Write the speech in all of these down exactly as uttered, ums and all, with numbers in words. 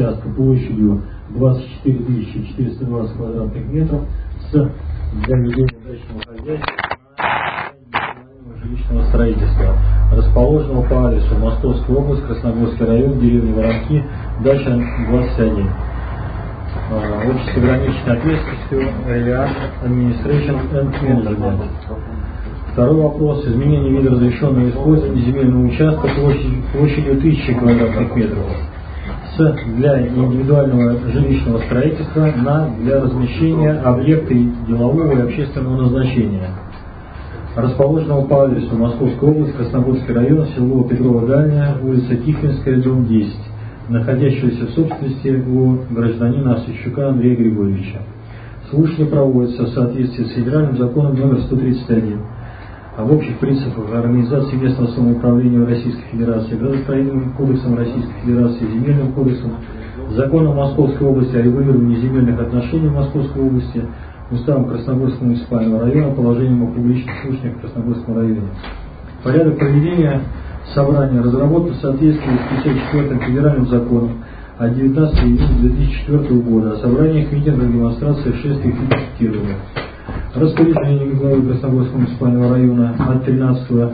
участка площадью двадцать четыре тысячи четыреста двадцать квадратных метров с для ведения дачного хозяйства на жилищного строительства, расположенного по адресу Московская область, Красногорский район, деревня Воронки, дача двадцать один. Общество ограниченной ответственностью Риан Administration and Management. Второй вопрос. Изменение вида разрешенного использования земельного участка площадью, площадью тысячи квадратных метров с для индивидуального жилищного строительства на для размещения объекта делового и общественного назначения, расположенного по адресу Московская область, Красногорский район, село Петрова-Дальняя, улица Тихвинская, дом десять, находящегося в собственности у гражданина Осадчука Андрея Григорьевича. Слушание проводится в соответствии с федеральным законом номер сто тридцать один об общих принципах организации местного самоуправления Российской Федерации, градостроительным кодексом Российской Федерации, земельным кодексом, законом Московской области о регулировании земельных отношений в Московской области, уставом Красногорского муниципального района, положением о публичных слушаниях в Красногорском районе. Порядок проведения собрания разработан в соответствии с пятьдесят четвёртым федеральным законом от девятнадцатого июня две тысячи четвёртого года о собраниях, митингах, демонстрациях, шествиях и пикетированиях. Распоряжение главы Красногорского муниципального района от тринадцатого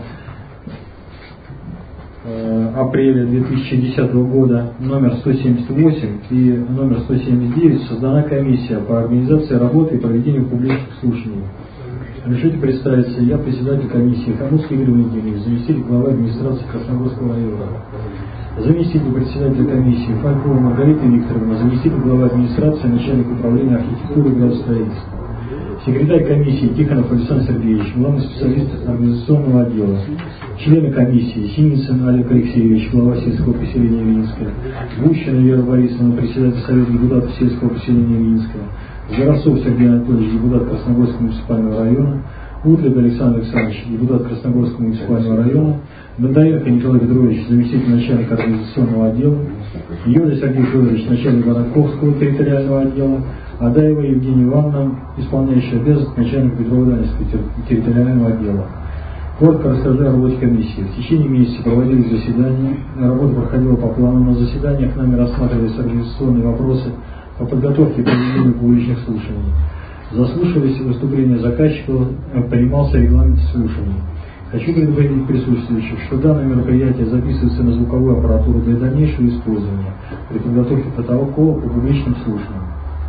апреля две тысячи десятого года номер сто семьдесят восемь и номер сто семьдесят девять создана комиссия по организации работы и проведению публичных слушаний. Разрешите представиться, я председатель комиссии Хамутский Игорь Владимирович, заместитель главы администрации Красногорского района. Заместитель председателя комиссии Фалькова Маргарита Викторовна, заместитель главы администрации, начальник управления архитектуры и градостроительства. Секретарь комиссии Тихонов Александр Сергеевич, главный специалист организационного отдела. Члены комиссии Синицын Олег Алексеевич, глава сельского поселения Минское. Гущина Вера Борисовна, председатель совета депутатов сельского поселения Минское. Заросов Сергей Анатольевич, депутат Красногорского муниципального района. Утлик Александр Александрович, депутат Красногорского муниципального района. Бондаренко Николай Петрович, заместитель начальника организационного отдела. Юрий Сергей Федорович, начальник Воронковского территориального отдела. Адаева Евгения Ивановна, исполняющая обязанность начальника Петрова-Дальнего территориального отдела. Коротко расскажу о работе комиссии. В течение месяца проводились заседания, работа проходила по плану. На заседаниях нами рассматривались организационные вопросы по подготовке и проведению публичных слушаний. Заслушивались выступления заказчиков, принимался регламент слушаний. Хочу предупредить присутствующих, что данное мероприятие записывается на звуковую аппаратуру для дальнейшего использования при подготовке протокола по публичным слушаниям.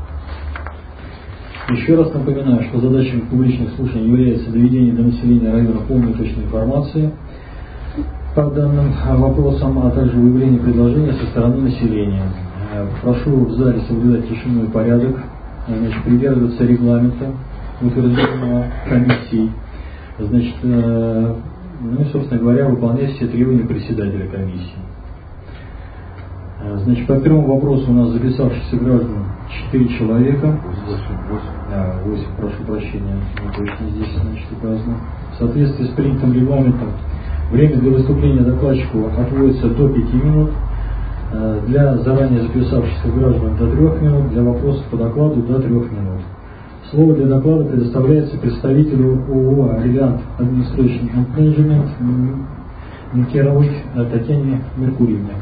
Еще раз напоминаю, что задачей публичных слушаний является доведение до населения района полной и точной информации по данным вопросам, а также выявление предложений со стороны населения. Прошу в зале соблюдать тишину и порядок, значит, придерживаться регламента, утвержденного комиссией, значит, ну и, собственно говоря, выполнять все требования председателя комиссии. Значит, по первому вопросу у нас записавшихся граждан четыре человека. восемь, восемь, прошу прощения, не точно здесь, значит, указано. В соответствии с принятым регламентом время для выступления докладчику отводится до пяти минут, для заранее записавшихся граждан до трех минут, для вопросов по докладу до трех минут. Слово для доклада предоставляется представителю ООО «Риан Administration and Management» Никеровой Татьяне Меркурьевне.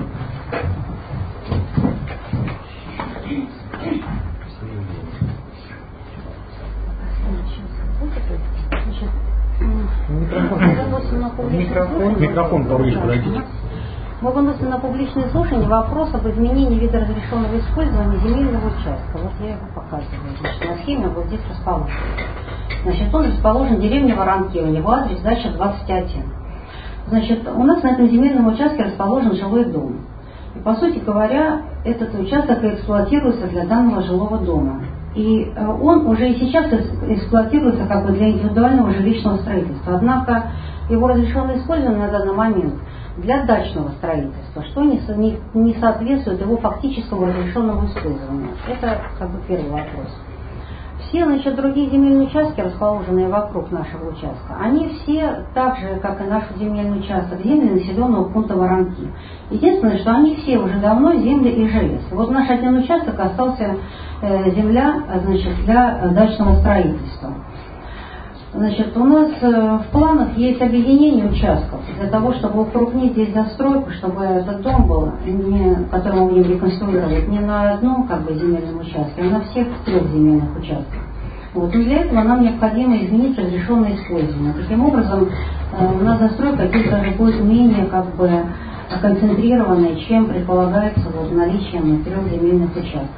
Микрофон, микрофон поближе подойдите. Мы выносим на публичное слушание вопрос об изменении вида разрешенного использования земельного участка. Вот я его показываю. Значит, на схеме вот здесь расположен. Значит, он расположен в деревне Воронки, у него адрес дача двадцать один. Значит, у нас на этом земельном участке расположен жилой дом. И, по сути говоря, этот участок эксплуатируется для данного жилого дома. И он уже и сейчас эксплуатируется как бы для индивидуального жилищного строительства. Однако его разрешенное использование на данный момент для дачного строительства, что не, не, не соответствует его фактическому разрешенному использованию. Это как бы первый вопрос. Все, значит, другие земельные участки, расположенные вокруг нашего участка, они все, так же, как и наш земельный участок, земли населенного пункта Воронки. Единственное, что они все уже давно земли и желез. Вот наш один участок остался э, земля, значит, для дачного строительства. Значит, у нас в планах есть объединение участков для того, чтобы укрупнить здесь застройку, чтобы этот дом был, не, который мы будем реконструировать, не на одном как бы земельном участке, а на всех трех земельных участках. Вот. И для этого нам необходимо изменить разрешенное использование. Таким образом, у нас застройка здесь даже будет менее как бы концентрированная, чем предполагается вот, наличием трех земельных участков.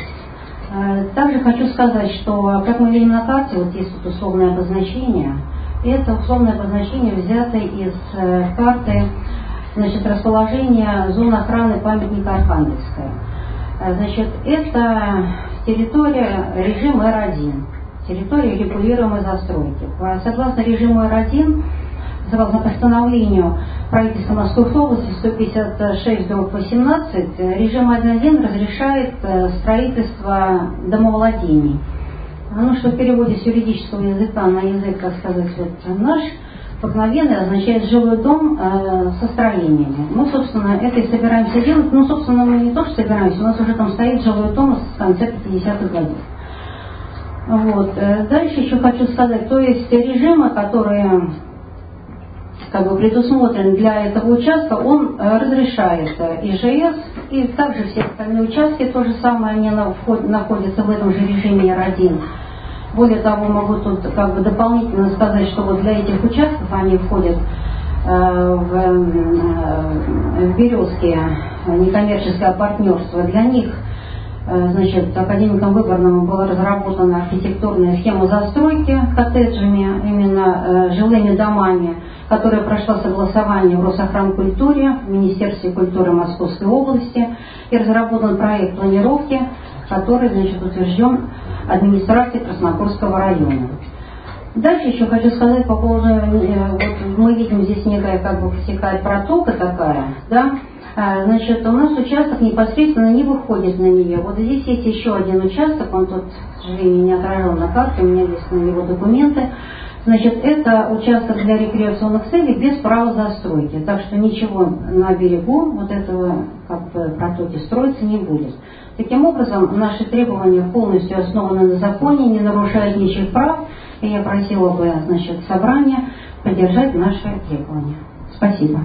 Также хочу сказать, что, как мы видим на карте, вот есть тут условное обозначение. Это условное обозначение взято из карты, значит, расположения зоны охраны памятника Архангельская. Значит, это территория режима Эр один, территория регулируемой застройки. Согласно режиму Эр один, согласно постановлению правительства Московской области сто пятьдесят шесть восемнадцать, режим один один разрешает строительство домовладений. Ну, что в переводе с юридического языка на язык, так сказать, вот наш, обыкновенно означает жилой дом э, со строениями. Мы, собственно, это и собираемся делать. Ну, собственно, мы не то, что собираемся, у нас уже там стоит жилой дом с конца пятидесятых годов. Вот. Дальше еще хочу сказать, то есть режимы, которые как бы предусмотрен для этого участка, он разрешает И Ж С, и также все остальные участки, то же самое, они находятся в этом же режиме Эр один. Более того, могу тут как бы дополнительно сказать, что вот для этих участков они входят э, в, э, в Березки, некоммерческое партнерство. Для них, э, значит, академиком Выборным была разработана архитектурная схема застройки коттеджами, именно э, жилыми домами, которая прошла согласование в Росохранкультуре, в Министерстве культуры Московской области, и разработан проект планировки, который, значит, утвержден администрацией Красногорского района. Дальше еще хочу сказать по поводу, вот мы видим здесь некая как бы протекает протока такая, да, значит, у нас участок непосредственно не выходит на нее. Вот здесь есть еще один участок, он тут, к сожалению, не отражен на карте, у меня есть на него документы. Значит, это участок для рекреационных целей без права застройки. Так что ничего на берегу вот этого как бы протоки строиться не будет. Таким образом, наши требования полностью основаны на законе, не нарушают ничьих прав. И я просила бы, значит, собрание поддержать наши требования. Спасибо.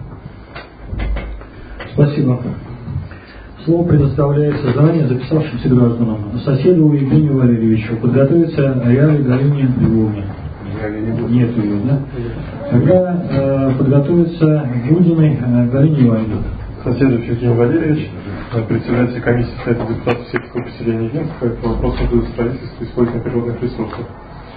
Спасибо. Слово предоставляется заранее записавшимся гражданам. Соседу Евгению Валерьевичу подготовиться Аяле Галине Львовне. Нет ее, да? Тогда э, подготовится Будиной э, Галине Ивановне. Соседов Евгений Валерьевич, председатель комиссии Совета депутатов сельского поселения Ильинского по вопросам строительства и использования природных ресурсов.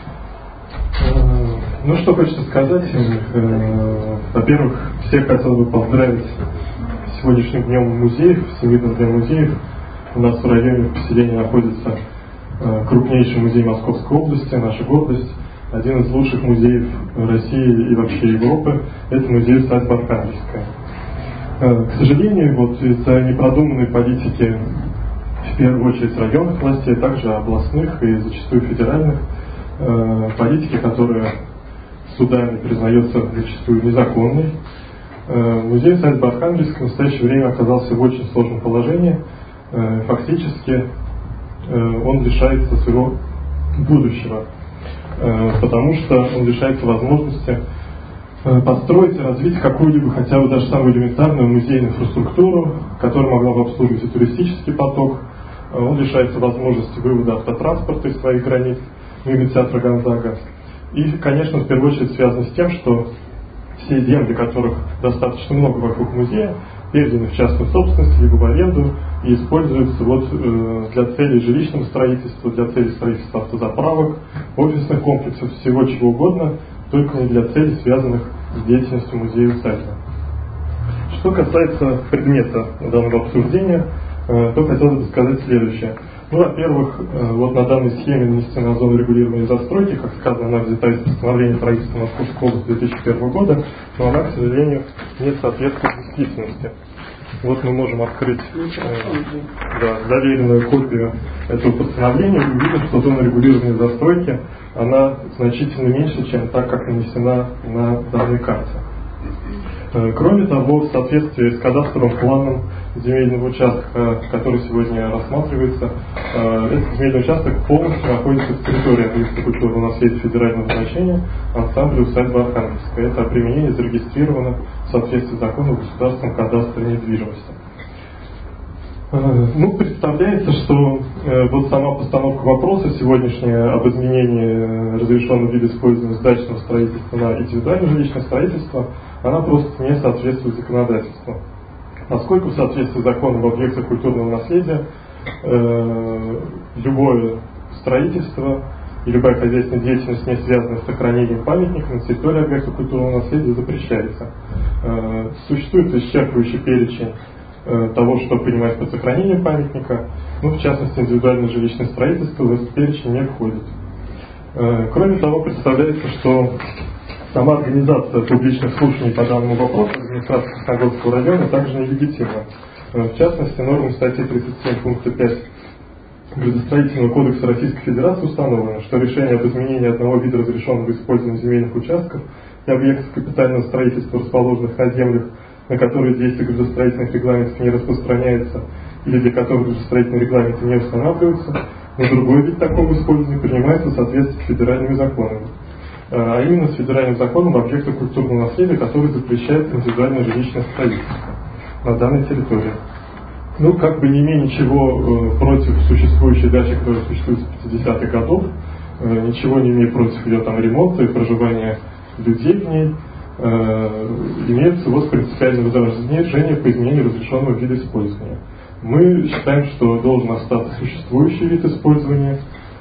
Ну, что хочется сказать. Во-первых, всех хотел бы поздравить с сегодняшним днем музеев, Всемирным днем музеев. У нас в районе в поселении находится крупнейший музей Московской области, наша гордость. Один из лучших музеев России и вообще Европы – это музей усадьбы Архангельская. К сожалению, вот из-за непродуманной политики, в первую очередь районных властей, а также областных и зачастую федеральных, политики, которая судами признается зачастую незаконной, музей усадьбы Архангельская в настоящее время оказался в очень сложном положении. Фактически он лишается своего будущего, потому что он лишается возможности построить и развить какую-либо, хотя бы даже самую элементарную музейную инфраструктуру, которая могла бы обслуживать и туристический поток. Он лишается возможности вывода автотранспорта из своих границ мимо театра Гонзага. И, конечно, в первую очередь связано с тем, что все земли, которых достаточно много вокруг музея, переданы в частную собственность, либо в аренду, и используются вот, э, для целей жилищного строительства, для целей строительства автозаправок, офисных комплексов, всего чего угодно, только не для целей, связанных с деятельностью музея-усадьбы. Что касается предмета данного обсуждения, э, то хотелось бы сказать следующее. Ну, во-первых, э, вот на данной схеме нанесена зона регулируемой застройки, как сказано, она взята из постановления правительства Московской области две тысячи первого года, но она, к сожалению, не соответствует действительности. Вот мы можем открыть э, да, доверенную копию этого постановления и увидим, что зона регулируемой застройки, она значительно меньше, чем так, как нанесена на данной карте. Э, кроме того, в соответствии с кадастровым планом земельного участка, который сегодня рассматривается. Этот земельный участок полностью находится в территории объекта культурного наследия федерального значения ансамбля усадьба Архангельская. Это применение зарегистрировано в соответствии с законом о государственном кадастре недвижимости. Ну, представляется, что э, вот сама постановка вопроса сегодняшняя об изменении разрешенного вида использования дачного строительства на индивидуальное жилищное строительство, она просто не соответствует законодательству. Поскольку в соответствии с законом об объектах культурного наследия э, любое строительство и любая хозяйственная деятельность, не связанная с сохранением памятника на территории объекта культурного наследия, запрещается. Э, существует исчерпывающий перечень того, что принимать под сохранение памятника, ну, в частности, индивидуальное жилищное строительство в этот перечень не входит. Кроме того, представляется, что сама организация публичных слушаний по данному вопросу администрации Красногорского района также нелегитимна. В частности, нормой статьи тридцать семь пункта пять Градостроительного кодекса Российской Федерации установлено, что решение об изменении одного вида разрешенного использования земельных участков и объектов капитального строительства, расположенных на землях, на которые действие градостроительных регламентов не распространяется или для которых градостроительные регламенты не устанавливаются, но другой вид такого использования принимается в соответствии с федеральными законами, а именно с федеральным законом об объектах культурного наследия, который запрещает индивидуальное жилищное строительство на данной территории. Ну, как бы не имея ничего э, против существующей дачи, которая существует с пятидесятых годов, э, ничего не имея против ее там ремонта и проживания людей в ней, имеется вот принципиальное возражение по изменению разрешенного вида использования. Мы считаем, что должен остаться существующий вид использования,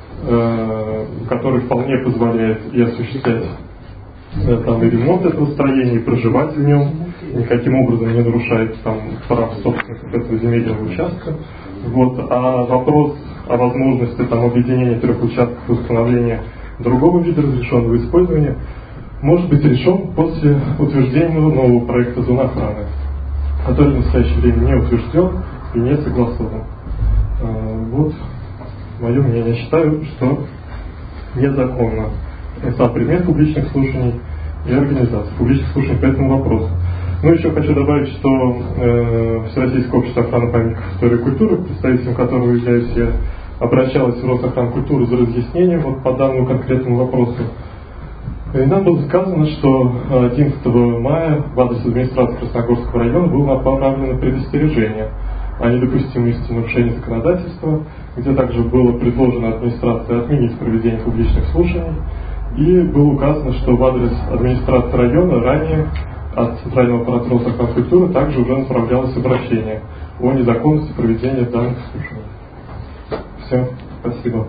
который вполне позволяет и осуществлять там, и ремонт этого строения, и проживать в нем, никаким образом не нарушает там, прав собственников этого земельного участка. Вот. А вопрос о возможности там, объединения трех участков и установления другого вида разрешенного использования может быть решен после утверждения нового проекта зоны охраны, который в настоящее время не утвержден и не согласован. Вот мое мнение. Считаю, что незаконно сам предмет публичных слушаний и организации публичных слушаний по этому вопросу. Ну, еще хочу добавить, что э, Всероссийское общество охраны памятников истории и культуры, представителем которого являюсь я, обращалось в Росохранкультуру за разъяснением вот, по данному конкретному вопросу. И нам было сказано, что одиннадцатого мая в адрес администрации Красногорского района было направлено предостережение о недопустимости нарушения законодательства, где также было предложено администрации отменить проведение публичных слушаний, и было указано, что в адрес администрации района ранее от Центрального аппарата Росохранкультуры также уже направлялось обращение о незаконности проведения данных слушаний. Все, спасибо.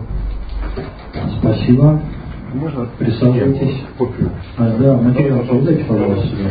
Спасибо. Можно? Присаживайтесь. Копию. А, да, материал передайте, пожалуйста, сюда.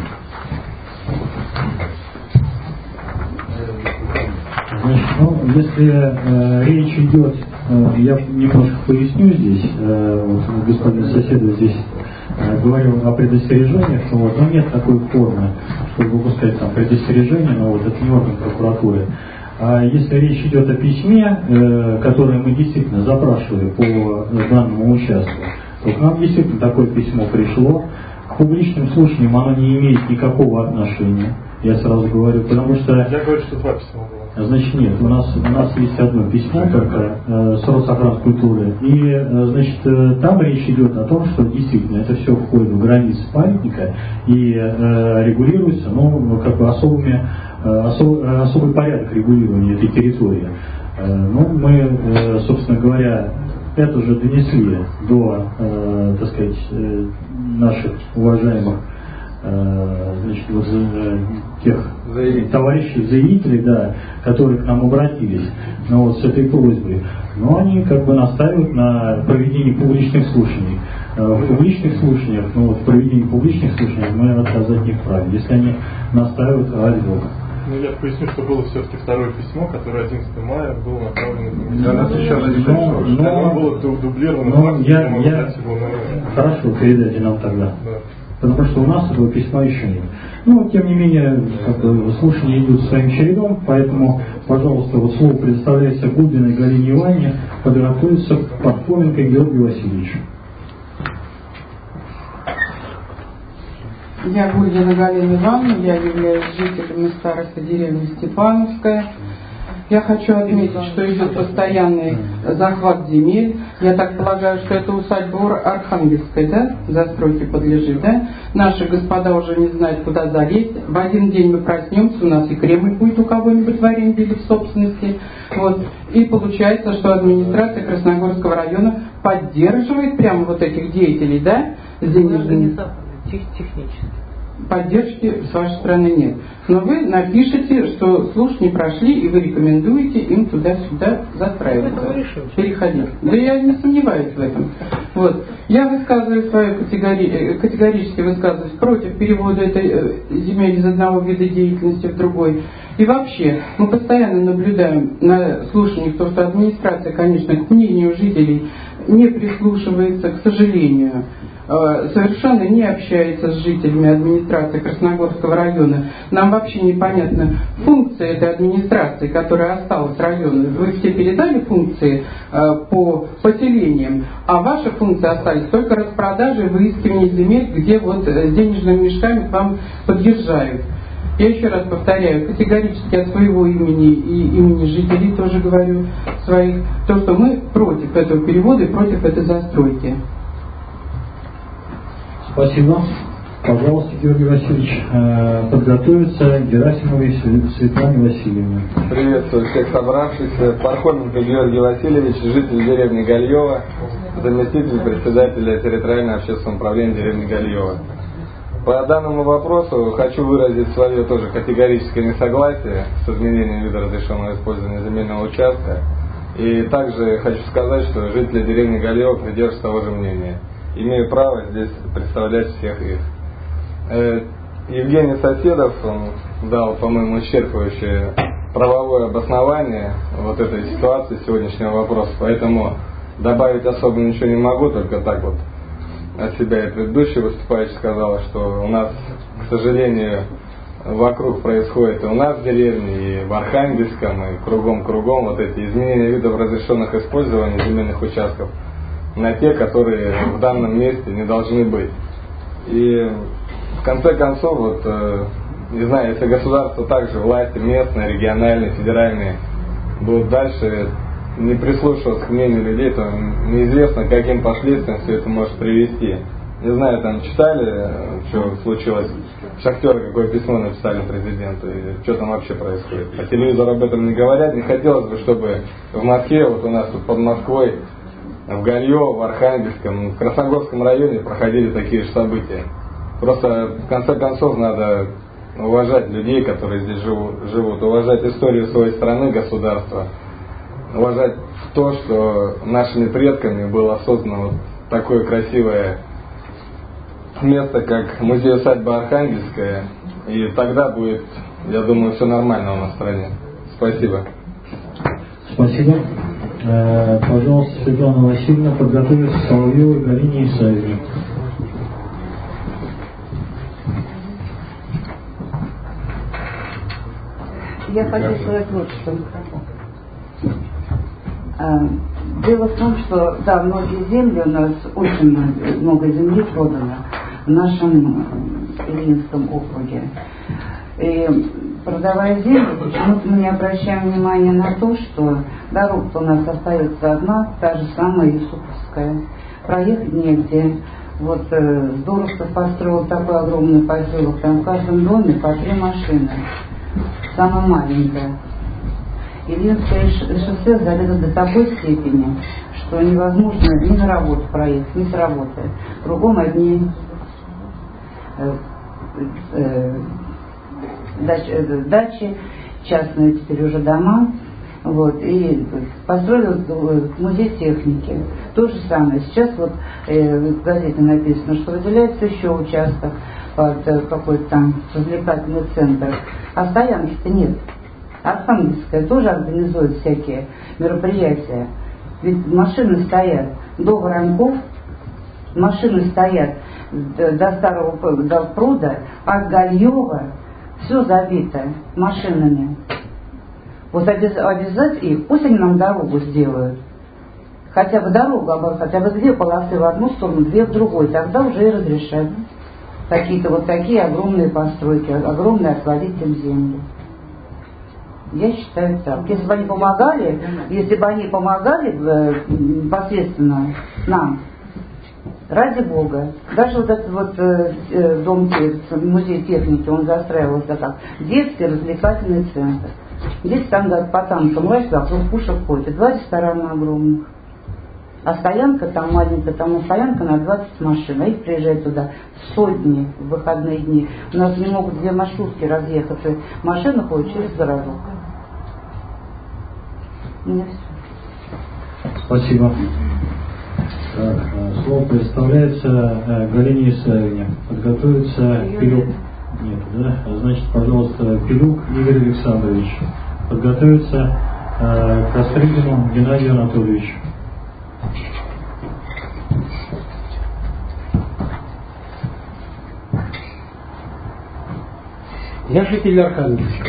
Значит, ну, если э, речь идет, э, я немножко поясню здесь, э, вот, господин Соседов здесь э, говорил о предостережениях, но, вот, но нет такой формы, чтобы выпускать там предостережения, но вот это не орган прокуратуры. А если речь идет о письме, э, которое мы действительно запрашивали по данному участку, то к нам действительно такое письмо пришло. К публичным слушаниям оно не имеет никакого отношения, я сразу говорю, потому что... Я говорю, что два письма было. Значит, нет, у нас, у нас есть одно письмо только э, с Росохранкультуры, и, э, значит, э, там речь идет о том, что действительно это все входит в границы памятника и э, регулируется, ну, как бы особыми, э, особ, особый порядок регулирования этой территории. Э, ну, мы, э, собственно говоря, это уже донесли до, э, так сказать, э, наших уважаемых значит, вот, тех заявителей. товарищей, заявителей, да, которые к нам обратились, ну, вот, с этой просьбой. Но они как бы настаивают на проведении публичных слушаний. В публичных слушаниях, ну вот в проведении публичных слушаний мы отказать не вправе, если они настаивают о Бога. Ну, я поясню, что было все-таки второе письмо, которое одиннадцатого мая было направлено на да, нас еще но, но, оно было дублировано. Но я, я... Хорошо, передайте нам тогда. Да. Потому что у нас этого письма еще нет. Ну, тем не менее, как бы, слушания идут своим чередом, поэтому, пожалуйста, вот слово предоставляется Губиной Галине Ивановне, подготовиться Пархоменко Георгию Васильевичу. Я Гульдина Галина Ивановна, я являюсь жителем и старостой деревни Степановская. Я хочу отметить, что идет постоянный захват земель. Я так полагаю, что это усадьба Архангельская, да, застройке подлежит, да? Наши господа уже не знают, куда залезть. В один день мы проснемся, у нас и Кремль будет у кого-нибудь в аренде или в собственности. Вот. И получается, что администрация Красногорского района поддерживает прямо вот этих деятелей, да? Денежными... Технически. Поддержки с вашей стороны нет. Но вы напишите, что слушания не прошли, и вы рекомендуете им туда-сюда застраиваться, переходить. Да я не сомневаюсь в этом. Вот. Я высказываю свою категори... категорически высказываюсь против перевода этой земель из одного вида деятельности в другой. И вообще, мы постоянно наблюдаем на слушаниях то, что администрация, конечно, к мнению жителей не прислушивается, к сожалению. Совершенно не общается с жителями администрации Красногорского района. Нам вообще непонятна функция этой администрации, которая осталась району. Вы все передали функции по поселениям, а ваши функции остались только распродажи, выискивание земель, где вот денежными мешками к вам подъезжают. Я еще раз повторяю, категорически от своего имени и имени жителей тоже говорю своих, то, что мы против этого перевода и против этой застройки. Спасибо. Пожалуйста, Георгий Васильевич, подготовиться Герасимовой Светлане Васильевне. Приветствую всех собравшихся. Пархоменко Георгий Васильевич, житель деревни Гальева, заместитель председателя территориального общественного управления деревни Гальева. По данному вопросу хочу выразить свое тоже категорическое несогласие с изменением вида разрешенного использования земельного участка. И также хочу сказать, что жители деревни Гальева придерживаются того же мнения. Имею право здесь представлять всех их. Евгений Соседов, он дал, по-моему, исчерпывающее правовое обоснование вот этой ситуации, сегодняшнего вопроса, поэтому добавить особо ничего не могу, только так вот от себя и предыдущий выступающий сказал, что у нас, к сожалению, вокруг происходит и у нас в деревне, и в Архангельском, и кругом-кругом вот эти изменения видов разрешенных использований земельных участков на те, которые в данном месте не должны быть. И в конце концов, вот, э, не знаю, если государство также, власти местные, региональные, федеральные, будут дальше не прислушиваться к мнению людей, то неизвестно, к каким последствиям все это может привести. Не знаю, там читали, что случилось, шахтеры какое письмо написали президенту, и что там вообще происходит. По телевизору об этом не говорят, не хотелось бы, чтобы в Москве, вот у нас тут под Москвой, в Гальево, в Архангельском, в Красногорском районе проходили такие же события. Просто в конце концов надо уважать людей, которые здесь живут, живут, уважать историю своей страны, государства, уважать то, что нашими предками было создано вот такое красивое место, как музей-усадьба Архангельская, и тогда будет, я думаю, все нормально у нас в стране. Спасибо. Спасибо. Пожалуйста, Светлана Васильевна, подготовиться к Соловьевой Галине Исаевне. Я хочу сказать вот что. Дело в том, что да, многие земли у нас, очень много земли продано в нашем Ильинском округе. И продавая землю, почему-то мы не обращаем внимания на то, что дорога-то у нас остается одна, та же самая Юсуповская. Проехать негде. Вот э, Здоровцев построил такой огромный поселок, там в каждом доме по три машины. Самая маленькая. Ильинское шоссе залито до такой степени, что невозможно ни на работу проехать, ни с работы. Кругом одни э, э, дачи, дачи, частные теперь уже дома. Вот, и построили музей техники. То же самое. Сейчас вот э, в газете написано, что выделяется еще участок под э, какой-то там развлекательный центр. А стоянки-то нет. Архангельская тоже организует всякие мероприятия. Ведь машины стоят до Воронков, машины стоят до старого до пруда, от Гальева все забито машинами. Вот обязательно их, пусть они нам дорогу сделают. Хотя бы дорогу, хотя бы две полосы в одну сторону, две в другую, тогда уже и разрешат. какие-то вот такие огромные постройки, огромные отводить им землю. Я считаю так. Если бы они помогали, если бы они помогали непосредственно нам, ради Бога. Даже вот этот вот э, дом, музей техники, он застраивался как детский развлекательный центр. Здесь там да, по танкам лазят, вокруг пушек ходят. Два ресторана огромных. А стоянка там маленькая, там стоянка на двадцать машин. А их приезжают туда сотни в выходные дни. У нас не могут две маршрутки разъехаться. Машина ходит через городок. У меня все. Спасибо. Так, слово представляется Галине Исаевне. Подготовится Пилюк. Нет, да? Значит, пожалуйста, Пилюк Игорь Александрович. Подготовится э, Костригину Геннадию Анатольевичу. Я житель Архангельска.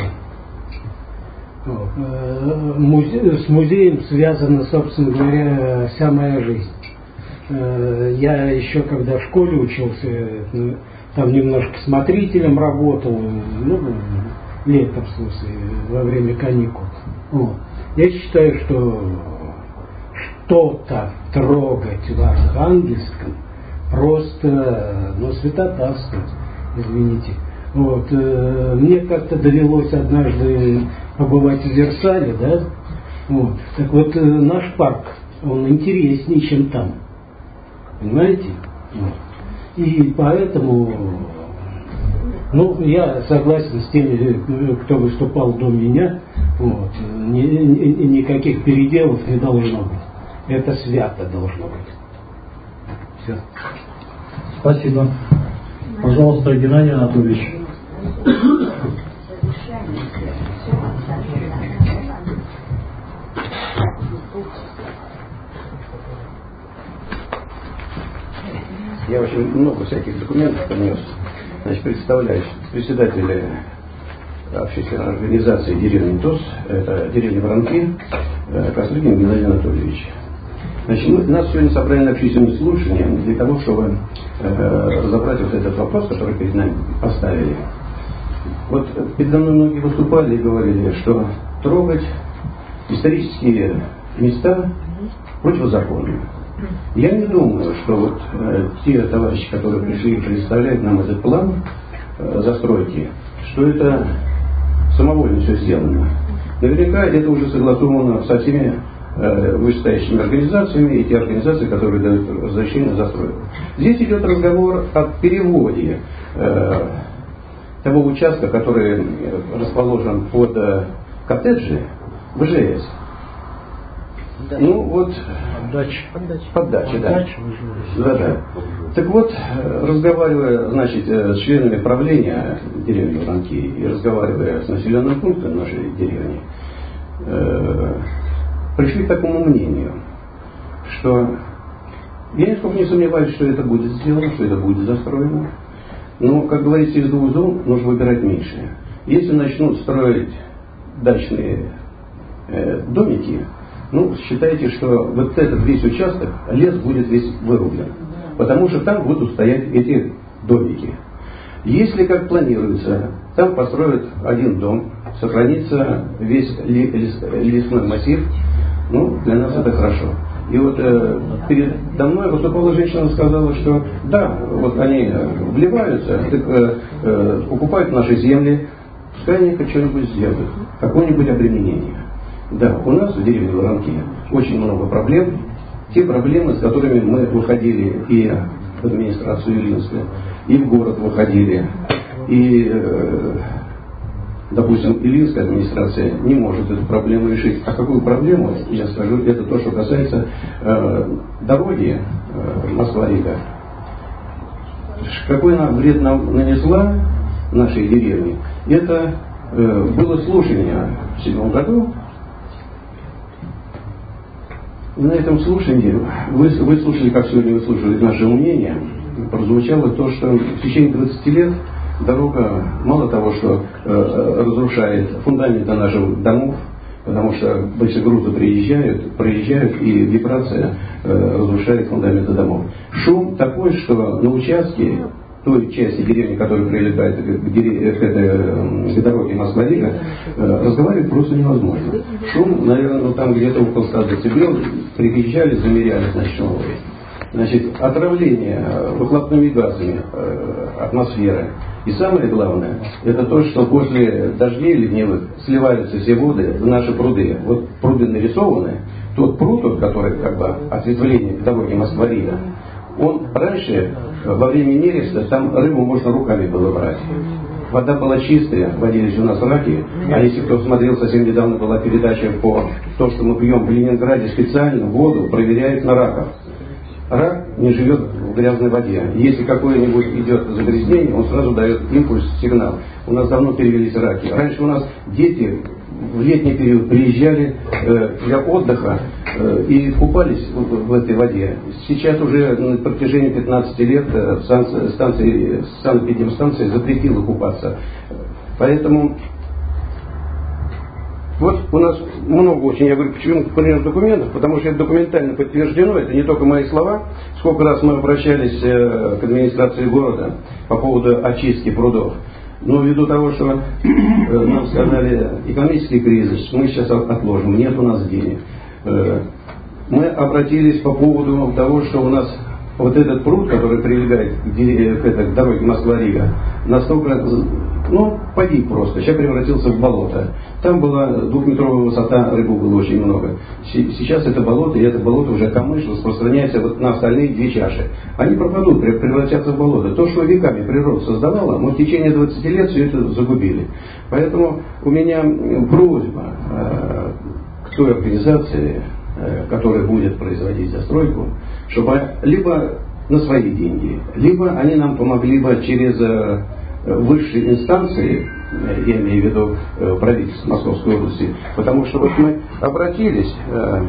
Музе... С музеем связана, собственно говоря, вся моя жизнь. Я еще когда в школе учился, там немножко смотрителем работал, ну, летом, в смысле, во время каникул. Вот. Я считаю, что что-то трогать в Архангельском просто, ну, святотатство, извините. Вот. Мне как-то довелось однажды побывать в Версале, да? Вот. Так вот, наш парк, он интереснее, чем там. Понимаете? Вот. И поэтому, ну, я согласен с теми, кто выступал до меня, вот, ни, ни, никаких переделов не должно быть. Это свято должно быть. Все. Спасибо. Пожалуйста, Геннадий Анатольевич. Я очень много всяких документов принес. Значит, представляю председателя общественной организации деревни ТОС, это деревня Воронки, Костригин Геннадий Анатольевич. Значит, мы, нас сегодня собрали на общественное слушание для того, чтобы э, разобрать вот этот вопрос, который перед нами поставили. Вот передо мной многие выступали и говорили, что трогать исторические места противозаконно. Я не думаю, что вот э, те товарищи, которые пришли и представляют нам этот план э, застройки, что это самовольно все сделано. Наверняка это уже согласовано со всеми э, вышестоящими организациями и те организации, которые дают разрешение на застройку. Здесь идет разговор о переводе э, того участка, который расположен под э, коттеджи, в ЖС. Да. Ну вот, поддача, поддача, да. да, да. Так вот, разговаривая, значит, с членами правления деревни Воронки и разговаривая с населенным пунктом нашей деревни, э, пришли к такому мнению, что я нисколько не сомневаюсь, что это будет сделано, что это будет застроено. Но, как говорится, из двух зон нужно выбирать меньшее. Если начнут строить дачные э, домики, ну, считайте, что вот этот весь участок, лес будет весь вырублен. Потому что там будут стоять эти домики. Если, как планируется, там построят один дом, сохранится весь лесной массив, ну, для нас это хорошо. И вот э, передо мной выступала женщина, сказала, что да, вот они вливаются, так, э, э, покупают наши земли, пускай они хоть что-нибудь сделают, какое-нибудь обременение. Да, у нас в деревне Воронки очень много проблем. Те проблемы, с которыми мы выходили и в администрацию Илинска, и в город выходили. И, э, допустим, Илинская администрация не может эту проблему решить. А какую проблему, я скажу, это то, что касается э, дороги э, Москва-Рига. Какой она вред нам нанесла нашей деревне, это э, было слушание в седьмом году. И на этом слушании вы, вы слушали, как сегодня вы слушали наше мнение, прозвучало то, что в течение двадцати лет дорога мало того, что э, разрушает фундаменты наших домов, потому что большегрузы приезжают, проезжают, и вибрация э, разрушает фундаменты домов. Шум такой, что на участке той части деревни, которая прилегает к, дерев... к этой к дороге Москва-Рига, разговаривать просто невозможно. Шум, наверное, ну, там где-то около ста децибел, приезжали, замеряли, значит, шум. Значит, отравление выхлопными газами атмосферы. И самое главное, это то, что после дождей ливневых сливаются все воды в наши пруды. Вот пруды нарисованы. Тот пруд, который как бы ответвление к дороге Москва-Рига, он раньше, во время нереста, там рыбу можно руками было брать. Вода была чистая, водились у нас раки. А если кто смотрел, совсем недавно была передача по то, что мы пьем в Ленинграде специально воду, проверяют на раков. Рак не живет в грязной воде. Если какое-нибудь идет загрязнение, он сразу дает импульс, сигнал. У нас давно перевелись раки. Раньше у нас дети в летний период приезжали э, для отдыха э, и купались в, в этой воде. Сейчас уже на протяжении пятнадцати лет э, станция, санэпидемстанция запретила купаться. Поэтому вот у нас много очень, я говорю, почему принят документов, потому что это документально подтверждено, это не только мои слова. Сколько раз мы обращались к администрации города по поводу очистки прудов. Но ввиду того, что нам сказали экономический кризис, мы сейчас отложим, нет у нас денег. Мы обратились по поводу того, что у нас вот этот пруд, который прилегает к, этой, к дороге Москва-Рига, настолько, ну, погиб просто, сейчас превратился в болото. Там была двухметровая высота, рыбу было очень много. Сейчас это болото, и это болото уже камыш распространяется вот на остальные две чаши. Они пропадут, превратятся в болото. То, что веками природа создавала, мы в течение двадцати лет все это загубили. Поэтому у меня просьба э, к той организации, э, которая будет производить застройку, чтобы либо на свои деньги, либо они нам помогли бы через э, высшие инстанции, я имею в виду э, правительство Московской области, потому что вот мы обратились э,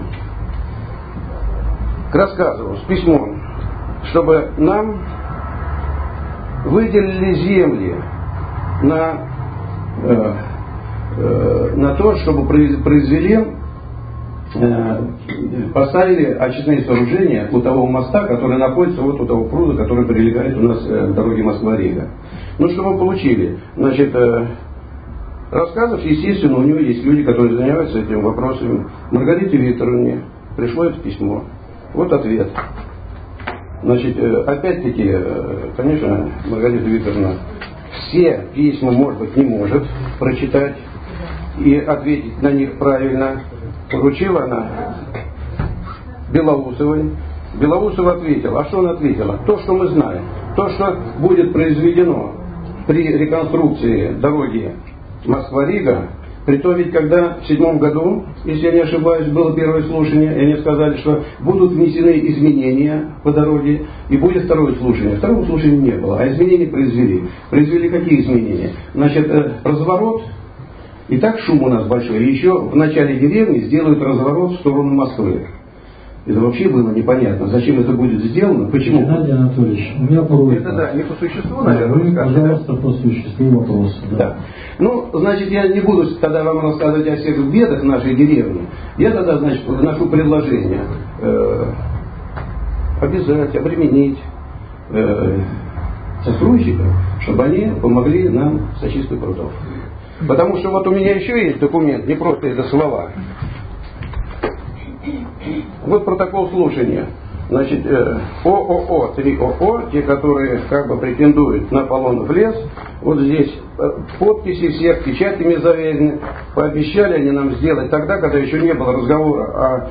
к рассказу с письмом, чтобы нам выделили земли на, э, э, на то, чтобы произвели, э, поставили очистные сооружения у того моста, который находится вот у того пруда, который прилегает у нас э, к дороге Москва-Рига. Ну, что мы получили? Значит, э, рассказов, естественно, у него есть люди, которые занимаются этим вопросом. Маргарите Викторовне пришло это письмо. Вот ответ. Значит, э, опять-таки, э, конечно, Маргарита Викторовна все письма, может быть, не может прочитать и ответить на них правильно. Поручила она Белоусовой. Белоусова ответила. А что она ответила? То, что мы знаем. То, что будет произведено при реконструкции дороги Москва-Рига, притом ведь когда в седьмом году, если я не ошибаюсь, было первое слушание, и они сказали, что будут внесены изменения по дороге, и будет второе слушание. Второго слушания не было, а изменения произвели. Произвели какие изменения? Значит, разворот, и так шум у нас большой, и еще в начале деревни сделают разворот в сторону Москвы. Это вообще было непонятно, зачем это будет сделано, почему. Геннадий Анатольевич, у меня просьба. Это да, не по существу, да, наверное, вы, скажете, пожалуйста, да? по существу вопроса. Да. Да. Ну, значит, я не буду тогда вам рассказывать о всех бедах нашей деревни. Я тогда, значит, вношу предложение э, обязать, обременить э, застройщиков, чтобы они помогли нам с очисткой прудов. Потому что вот у меня еще есть документ, не просто это слова. Вот протокол слушания. Значит, э, ООО, три ООО, те, которые как бы претендуют на Полонов лес, вот здесь э, подписи всех, печатями заверены. Пообещали они нам сделать тогда, когда еще не было разговора о,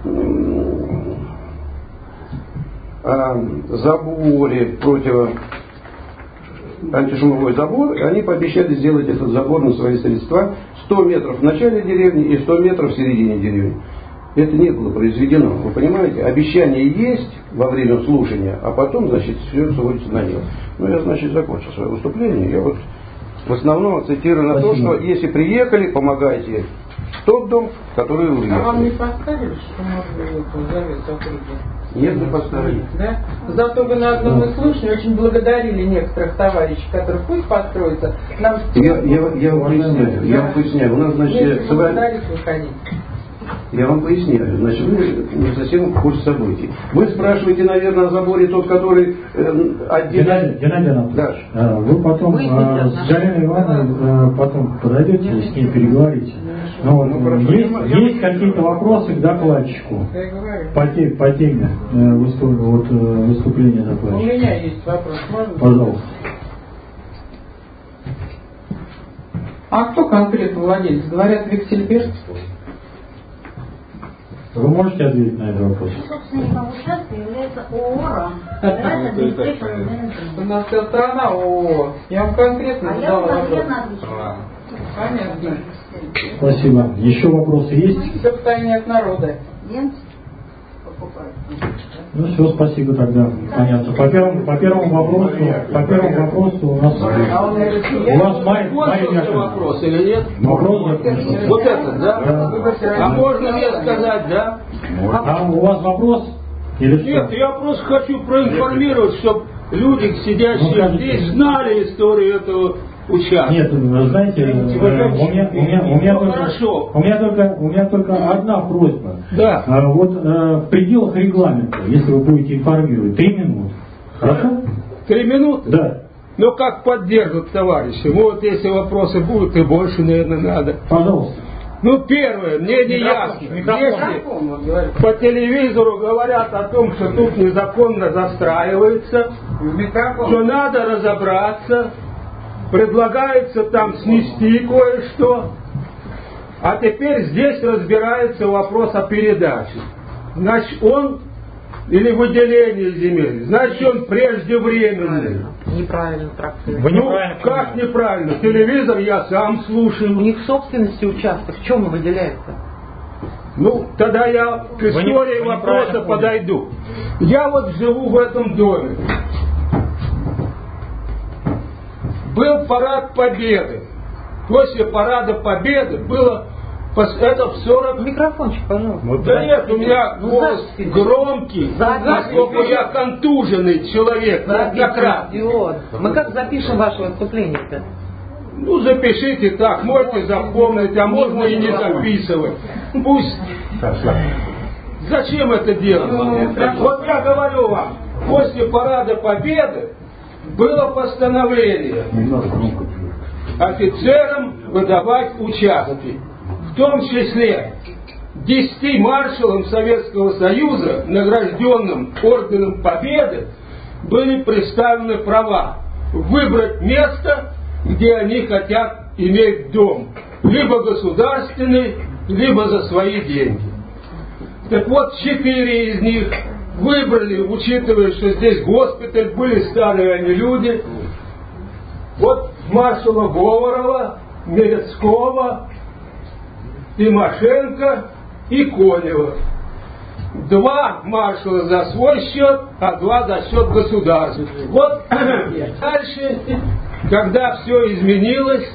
о заборе против антишумовой забор, и они пообещали сделать этот забор на свои средства сто метров в начале деревни и сто метров в середине деревни. Это не было произведено, вы понимаете? Обещание есть во время слушания, а потом, значит, все сводится на нет. Ну, я, значит, закончил свое выступление. Я вот в основном акцентирую на то, что если приехали, помогайте в тот дом, в который вы уехали. А вам не поставили, что можно завес округи? Нет, не поставили. Да? Зато вы на одном из слушаний очень благодарили некоторых товарищей, которые пусть построятся. Нам я, я, я вам поясняю, я вам поясняю. У нас, значит, если с вами... выходить. Я вам поясняю. Значит, вы не совсем в курсе событий. Вы спрашиваете, наверное, о заборе тот, который э, отдельно... Геннадий, Геннадий Анатольевич, да. Вы потом вы э, с Галиной Ивановной э, потом подойдете и с ней переговорите. Но вот, ну, хорошо, есть, есть какие-то вопросы к докладчику по, те, по теме э, выступ, вот, э, выступления докладчика? У меня есть вопрос. Можно? Пожалуйста. А кто конкретно владелец? Говорят, Виксельберг. Вы можете ответить на этот вопрос? Собственником участка является ООО. У нас вся страна ООО. Я вам конкретно А я вам задала вопрос. конкретно отвечаю. Понятно. Спасибо. Еще вопросы есть? Все в тайне от народа. Нет? Покупают. Ну все, спасибо тогда. Понятно. По первому, по первому вопросу, по первому вопросу у нас у вас Мария Мария вопрос или нет? Вопрос. Вот этот, да? А можно мне сказать, да? А у вас вопрос? Или что? Нет, я просто хочу проинформировать, чтобы люди, сидящие ну, здесь, знали историю этого участка. Нет, вы знаете, э, у меня, у меня, у меня, ну, только, хорошо. у меня только, у меня только одна просьба. Да. А, вот э, в пределах регламента, если вы будете информировать, три минуты. Хорошо? Три минуты? Да. Ну как поддержат товарищи? Вот если вопросы будут, и больше, наверное, надо. Пожалуйста. Ну, первое, мне не ясно. Если по телевизору говорят о том, что тут незаконно застраивается, что надо разобраться, предлагается там снести кое-что, а теперь здесь разбирается вопрос о передаче. Значит, он, или выделении земель, значит, он преждевременный. Неправильно трактуете. Ну, неправильно как неправильно? Телевизор я сам слушаю. У них в собственности участок. В чем он выделяется? Ну, тогда я к истории не, вопроса подойду. Я вот живу в этом доме. Был парад Победы. После парада Победы было... Это в сорок... Микрофончик, пожалуйста. Вот да нет, у меня ну, голос громкий, поскольку я контуженный человек. Мы как запишем ваше выступление-то? Ну, запишите так, можете запомнить, а можно и не записывать. Пусть... Зачем это делать? Вот я говорю вам, после парада Победы было постановление офицерам выдавать участки. В том числе десяти маршалам Советского Союза, награжденным орденом Победы, были представлены права выбрать место, где они хотят иметь дом. Либо государственный, либо за свои деньги. Так вот, четыре из них выбрали, учитывая, что здесь госпиталь, были старые они люди. Вот маршала Говорова, Мерецкого, Тимошенко и Конева. Два маршала за свой счет, а два за счет государства. Вот дальше, когда все изменилось,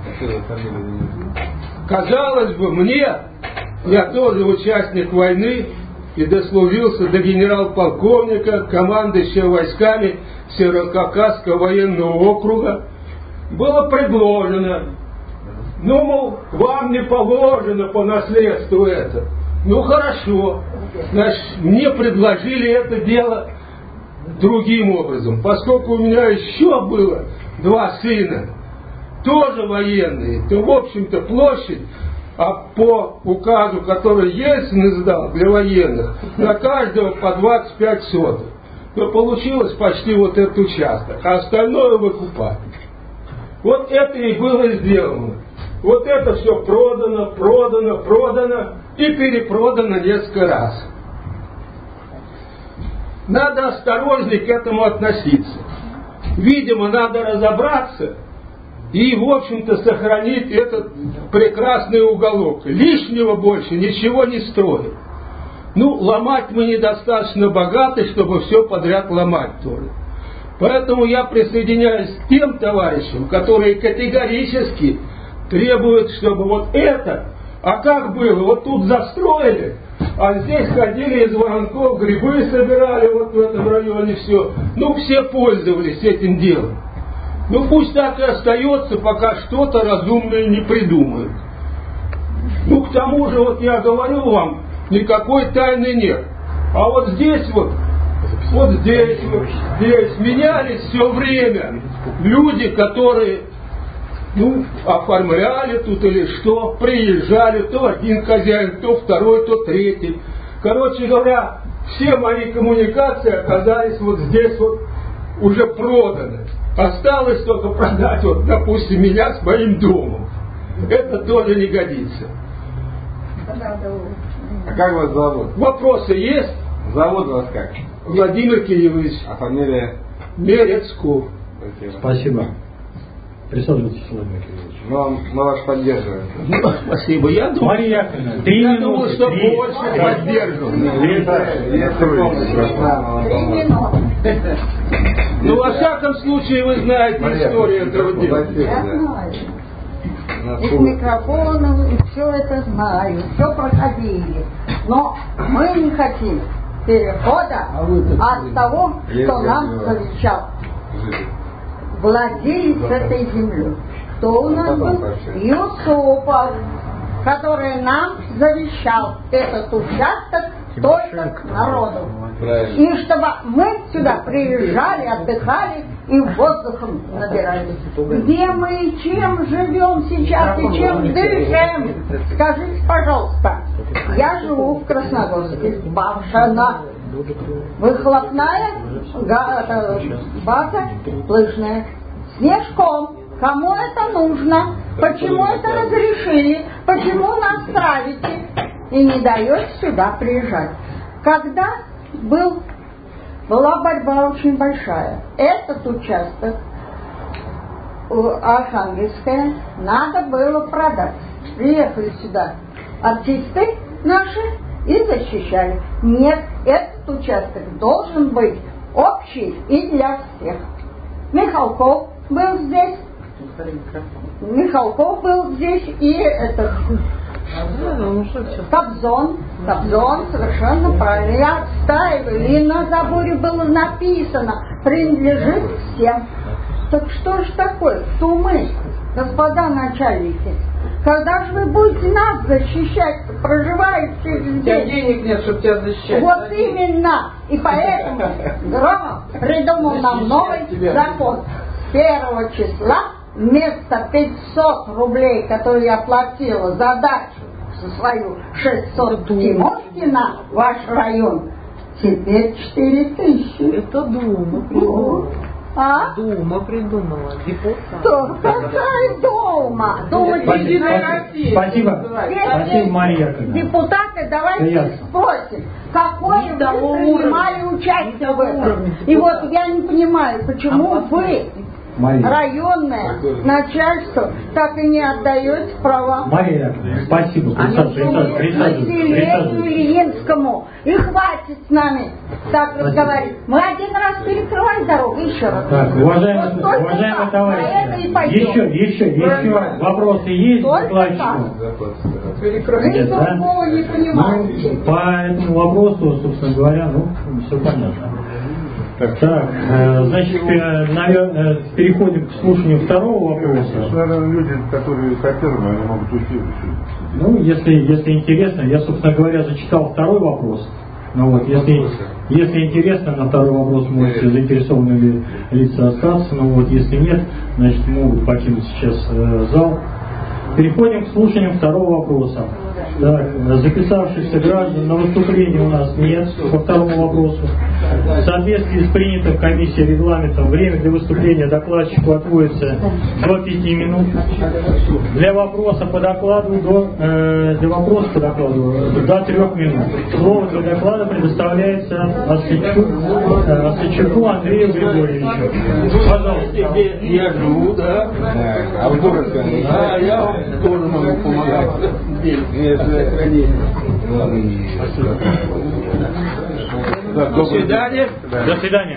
казалось бы, мне, я тоже участник войны и дослужился до генерал-полковника, командующего войсками Северокавказского военного округа, было предложено: ну, мол, вам не положено по наследству это. Ну, хорошо. Значит, мне предложили это дело другим образом. Поскольку у меня еще было два сына, тоже военные, то, в общем-то, площадь, а по указу, который Ельцин издал для военных, на каждого по двадцать пять соток. То получилось почти вот этот участок, а остальное выкупать. Вот это и было сделано. Вот это все продано, продано, продано и перепродано несколько раз. Надо осторожнее к этому относиться. Видимо, надо разобраться и, в общем-то, сохранить этот прекрасный уголок. Лишнего больше ничего не строить. Ну, ломать мы недостаточно богаты, чтобы все подряд ломать тоже. Поэтому я присоединяюсь к тем товарищам, которые категорически требуют, чтобы вот это, а как было, вот тут застроили, а здесь ходили из воронков, грибы собирали вот в этом районе, все. Ну, все пользовались этим делом. Ну, пусть так и остается, пока что-то разумное не придумают. Ну, к тому же, вот я говорю вам, никакой тайны нет. А вот здесь вот, вот здесь вот, здесь менялись все время люди, которые, ну, оформляли тут или что, приезжали, то один хозяин, то второй, то третий. Короче говоря, все мои коммуникации оказались вот здесь вот уже проданы. Осталось только продать, вот, допустим, меня с моим домом. Это тоже не годится. А как вас зовут? Вопросы есть? Зовут вас как? Владимир Кириллович. А фамилия? Мерецков. Спасибо. Спасибо. Присаживайтесь, Владимир Кириллович. Мы, мы вас поддерживаем. Ну, спасибо. Я думаю, Мария Яковлевна, три я минуты, думаю, что три. больше поддерживаю. Ну, во всяком случае, вы знаете историю этого дела. Я знаю. И с микрофоном, и все это знаю, все проходили. Но мы не хотим перехода от того, что нам завещал владелец этой земли. Кто у нас был? Юсупов, который нам завещал этот участок только народу. И чтобы мы сюда приезжали, отдыхали и воздухом набирались. Где мы и чем живем сейчас и чем дышим? Скажите, пожалуйста. Я живу в Красногорске, Бавшана. Выхлопная база лыжная. Снежком. Кому это нужно? Почему это разрешили? Почему нас травите? И не даете сюда приезжать. Когда был, была борьба очень большая. Этот участок Архангельская надо было продать. Приехали сюда артисты наши и защищали. Нет, этот участок должен быть общий и для всех. Михалков был здесь. Михалков был здесь и этот Кобзон. Кобзон, совершенно правильно. Я отстаиваю. И на заборе было написано, принадлежит всем. Так что же такое? Кто мы, господа начальники? Когда же вы будете нас защищать, проживающих здесь? Денег нет, чтобы тебя защищать. Вот именно. И поэтому Громов придумал нам новый закон. С первого числа вместо пятьсот рублей, которые я платила за дачу свою шестьсот Тимошкина, ваш район, теперь четыре тысячи. Это Дума придумала. А? Дума придумала. Депутат. Кто? Какая Дума? Дума Единая Россия. Спасибо. Спасибо, Мария Яковлевна. Депутаты, давайте Ясно. спросим, какое вы принимали участие в этом? И вот я не понимаю, почему вы, Мария. районное начальство, так и не отдаете права Мария Яковлевна, спасибо. Присаживайтесь, присаживайтесь, населению Ильинскому. И хватит с нами так разговаривать. Мы один раз перекрывали дорогу, еще раз. Так, уважаемые, Вот только уважаемые так, товарищи, на это и пойдем. еще, еще, еще вопросы есть Только докладчику? Вы Нет, да? другого не понимаете. Ну, по этому вопросу, собственно говоря, ну, все понятно. Так, так э, значит, э, наверное, переходим к слушанию второго вопроса. Наверное, люди, которые хотели, они могут уйти. Ну, если, если интересно, я, собственно говоря, зачитал второй вопрос. Ну вот, если, если интересно, на второй вопрос можете заинтересованные лица остаться, но вот если нет, значит могут покинуть сейчас э, зал. Переходим к слушанию второго вопроса. Так, записавшихся граждан на выступление у нас нет по второму вопросу. В соответствии с принятым комиссией регламентом время для выступления докладчику отводится до пяти минут. Для вопроса по докладу до, э, для вопроса по докладу до трех минут. Слово для доклада предоставляется Осадчук, э, Осадчуку Андрею Григорьевичу. Пожалуйста. Где я живу, да? А в городе? Да, я вам тоже могу помогать. До свидания. До свидания.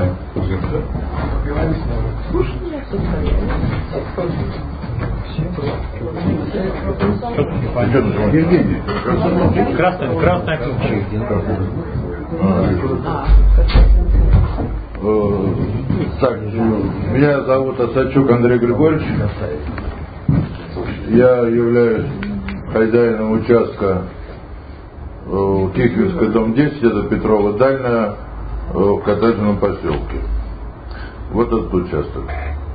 Красная, красная кнопка. Так, меня зовут Осадчук Андрей Григорьевич. Я являюсь хозяином участка Тихвинская, дом десять, это Петрова Дальняя, в коттеджном поселке. Вот этот участок.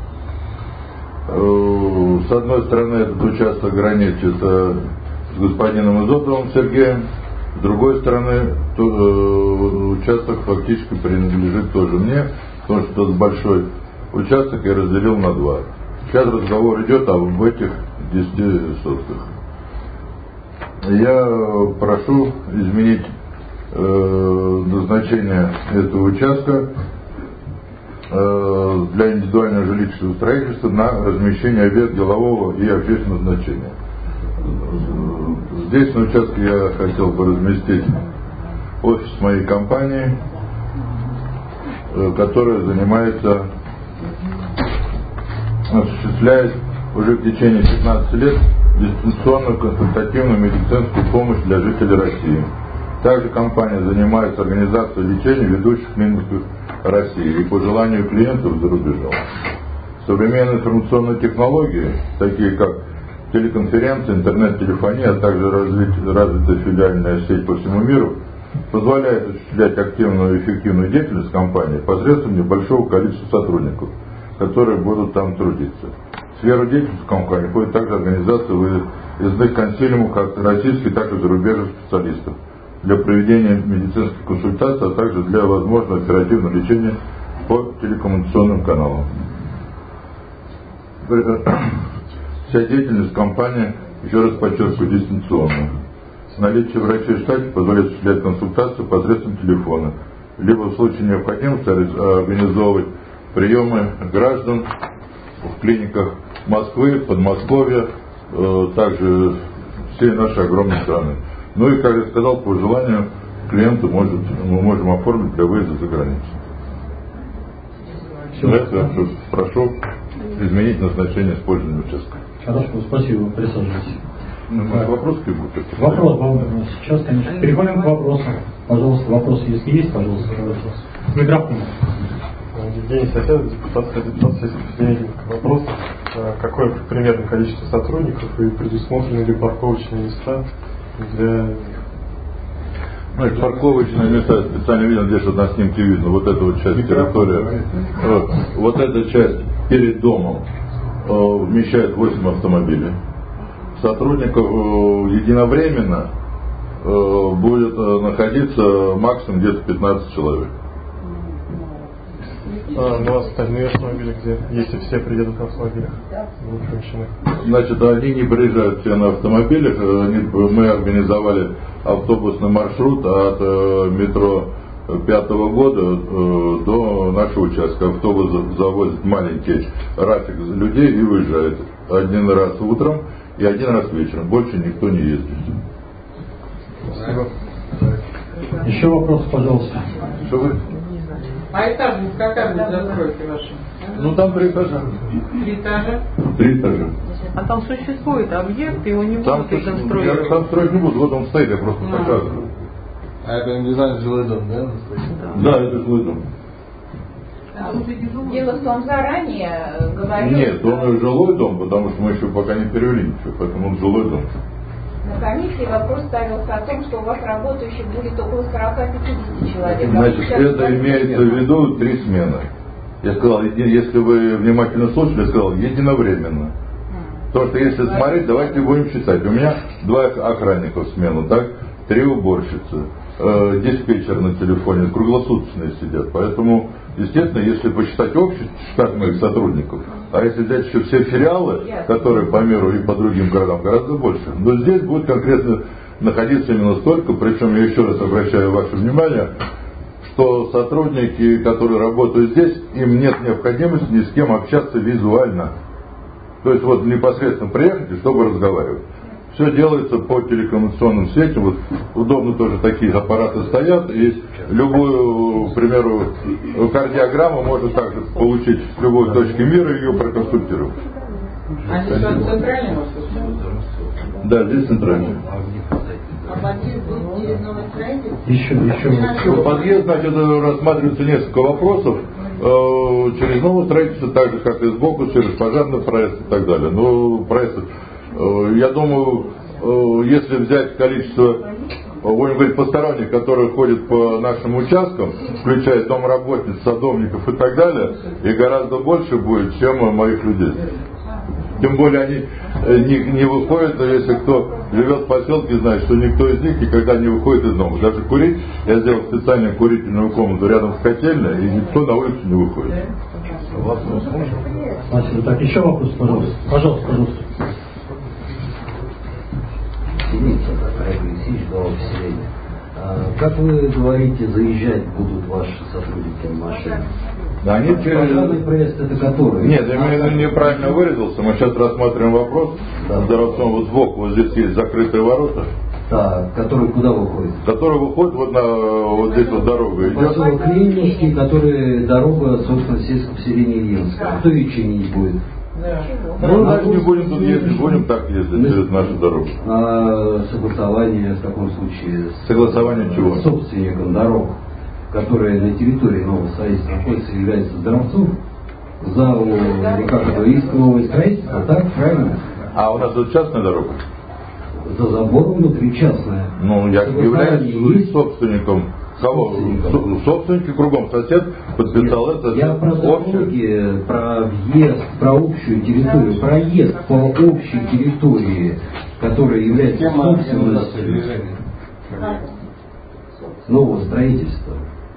С одной стороны, этот участок граничит с господином Изотовым Сергеем, с другой стороны, участок фактически принадлежит тоже мне, потому что этот большой участок я разделил на два. Сейчас разговор идет об этих десяти сотках. Я прошу изменить э, назначение этого участка э, для индивидуального жилищного строительства на размещение объект делового и общественного значения. Здесь на участке я хотел бы разместить офис моей компании, э, которая занимается, осуществляет уже в течение пятнадцати лет дистанционную консультативную медицинскую помощь для жителей России. Также компания занимается организацией лечения ведущих клиник России и по желанию клиентов за рубежом. Современные информационные технологии, такие как телеконференции, интернет-телефония, а также развитая филиальная сеть по всему миру, позволяют осуществлять активную и эффективную деятельность компании посредством небольшого количества сотрудников, которые будут там трудиться. В сферу деятельности компании входит также организация выездных консилиумов как российских, так и зарубежных специалистов для проведения медицинских консультаций, а также для возможного оперативного лечения по телекоммуникационным каналам. Вся деятельность компании, еще раз подчеркиваю, дистанционная. Наличие врачей в штате позволяет осуществлять консультацию посредством телефона, либо в случае необходимости организовывать приемы граждан в клиниках Москвы, Подмосковья, э, также всей нашей огромной страны. Ну и, как я сказал, по желанию клиента может, мы можем оформить для выезда за границу. Все. Это прошу изменить назначение использования участка. Хорошо, спасибо, присаживайтесь. Ну, вопрос какие будут? Вопрос вам сейчас, конечно. Переходим к вопросам. Пожалуйста, вопросы, если есть, пожалуйста, вопрос. Микрофон. Евгений Сосед, депутатская депутация Северянинска. Вопрос, какое примерное количество сотрудников и предусмотрены ли парковочные места для них? Значит, парковочные места я специально видел, здесь вот на снимке видно, вот эта вот часть территории, вот, вот эта часть перед домом э, вмещает восемь автомобилей. Сотрудников э, единовременно э, будет э, находиться максимум где-то пятнадцать человек. А, ну, остальные автомобили где? Если все приедут на автомобилях? Значит, они не приезжают все на автомобилях. Они, мы организовали автобусный маршрут от э, метро пятого года э, до нашего участка. Автобус завозит маленький рафик людей и уезжает. Один раз утром и один раз вечером. Больше никто не ездит. Спасибо. Еще вопрос, пожалуйста. Что вы? А этажность какая будет застройки вашей? Ну там три этажа. Три этажа? Три этажа. А там существует объект, его не там будут реконструировать? Я там строить не буду, вот он стоит, я просто а. показываю. А это не знаю, жилой дом, да? Да, да, это жилой дом. Дело в том, заранее говорил... Нет, он жилой дом, потому что мы еще пока не перевели ничего, поэтому он жилой дом. На комиссии вопрос ставился о том, что у вас работающих будет около сорок-пятьдесят человек. Значит, это имеется в виду три смены. Я сказал, если вы внимательно слушали, я сказал, единовременно. Потому что если смотреть, давайте будем считать. У меня два охранника в смену, так? Три уборщицы, э, диспетчер на телефоне, круглосуточные сидят. Поэтому, естественно, если посчитать общий штат моих сотрудников, а если взять еще все филиалы, которые по миру и по другим городам, гораздо больше. Но здесь будет конкретно находиться именно столько, причем я еще раз обращаю ваше внимание, что сотрудники, которые работают здесь, им нет необходимости ни с кем общаться визуально. То есть вот непосредственно приехать, чтобы разговаривать. Все делается по телекоммуникационным сетям. Вот удобно тоже такие аппараты стоят. И любую, к примеру, кардиограмму можно также получить с любой точки мира и ее проконсультировать. А здесь центральный может? Да, здесь центральный. А подъезд будет через новое строительство? Еще, еще. Подъезд, значит, рассматривается несколько вопросов. Через новое строительство, так же, как и сбоку, через пожарный проезд и так далее. Ну, проезд, я думаю, если взять количество, будем говорить, посторонних, которые ходят по нашим участкам, включая домработниц, садовников и так далее, и гораздо больше будет, чем моих людей. Тем более они не, не выходят, но если кто живет в поселке, знает, что никто из них никогда не выходит из дома. Даже курить, я сделал специальную курительную комнату рядом с котельной, и никто на улицу не выходит. Спасибо. Так, еще вопрос, пожалуйста. Пожалуйста, пожалуйста. Как вы говорите, заезжать будут ваши сотрудники в машине? Да, они через... проезд это который? Нет, я неправильно выразился. Мы сейчас рассматриваем вопрос. Да. Здоровцом вот сбоку, вот здесь есть закрытые ворота. Да, который куда выходит? Который выходит вот на вот здесь вот дорога идет. Поселок Ленинский, который дорога, собственно, сельского поселения Ильинского. Кто ее чинить будет? Да. Ну, значит, не будем тут ездить, будем так ездить да. через нашу дорогу. А согласование в таком случае с согласование чего? Собственником дорог, которые на территории нового строительства находятся, является Здоровцов, ЗАО Рекордовое строительство, так, правильно? А у нас тут частная дорога? За забором внутри частная. Ну, я являюсь собственником. Кого? Собственники кругом. Сосед подписал это. Я про дороги, про въезд, про общую территорию, проезд по общей территории, которая является собственностью нового строительства.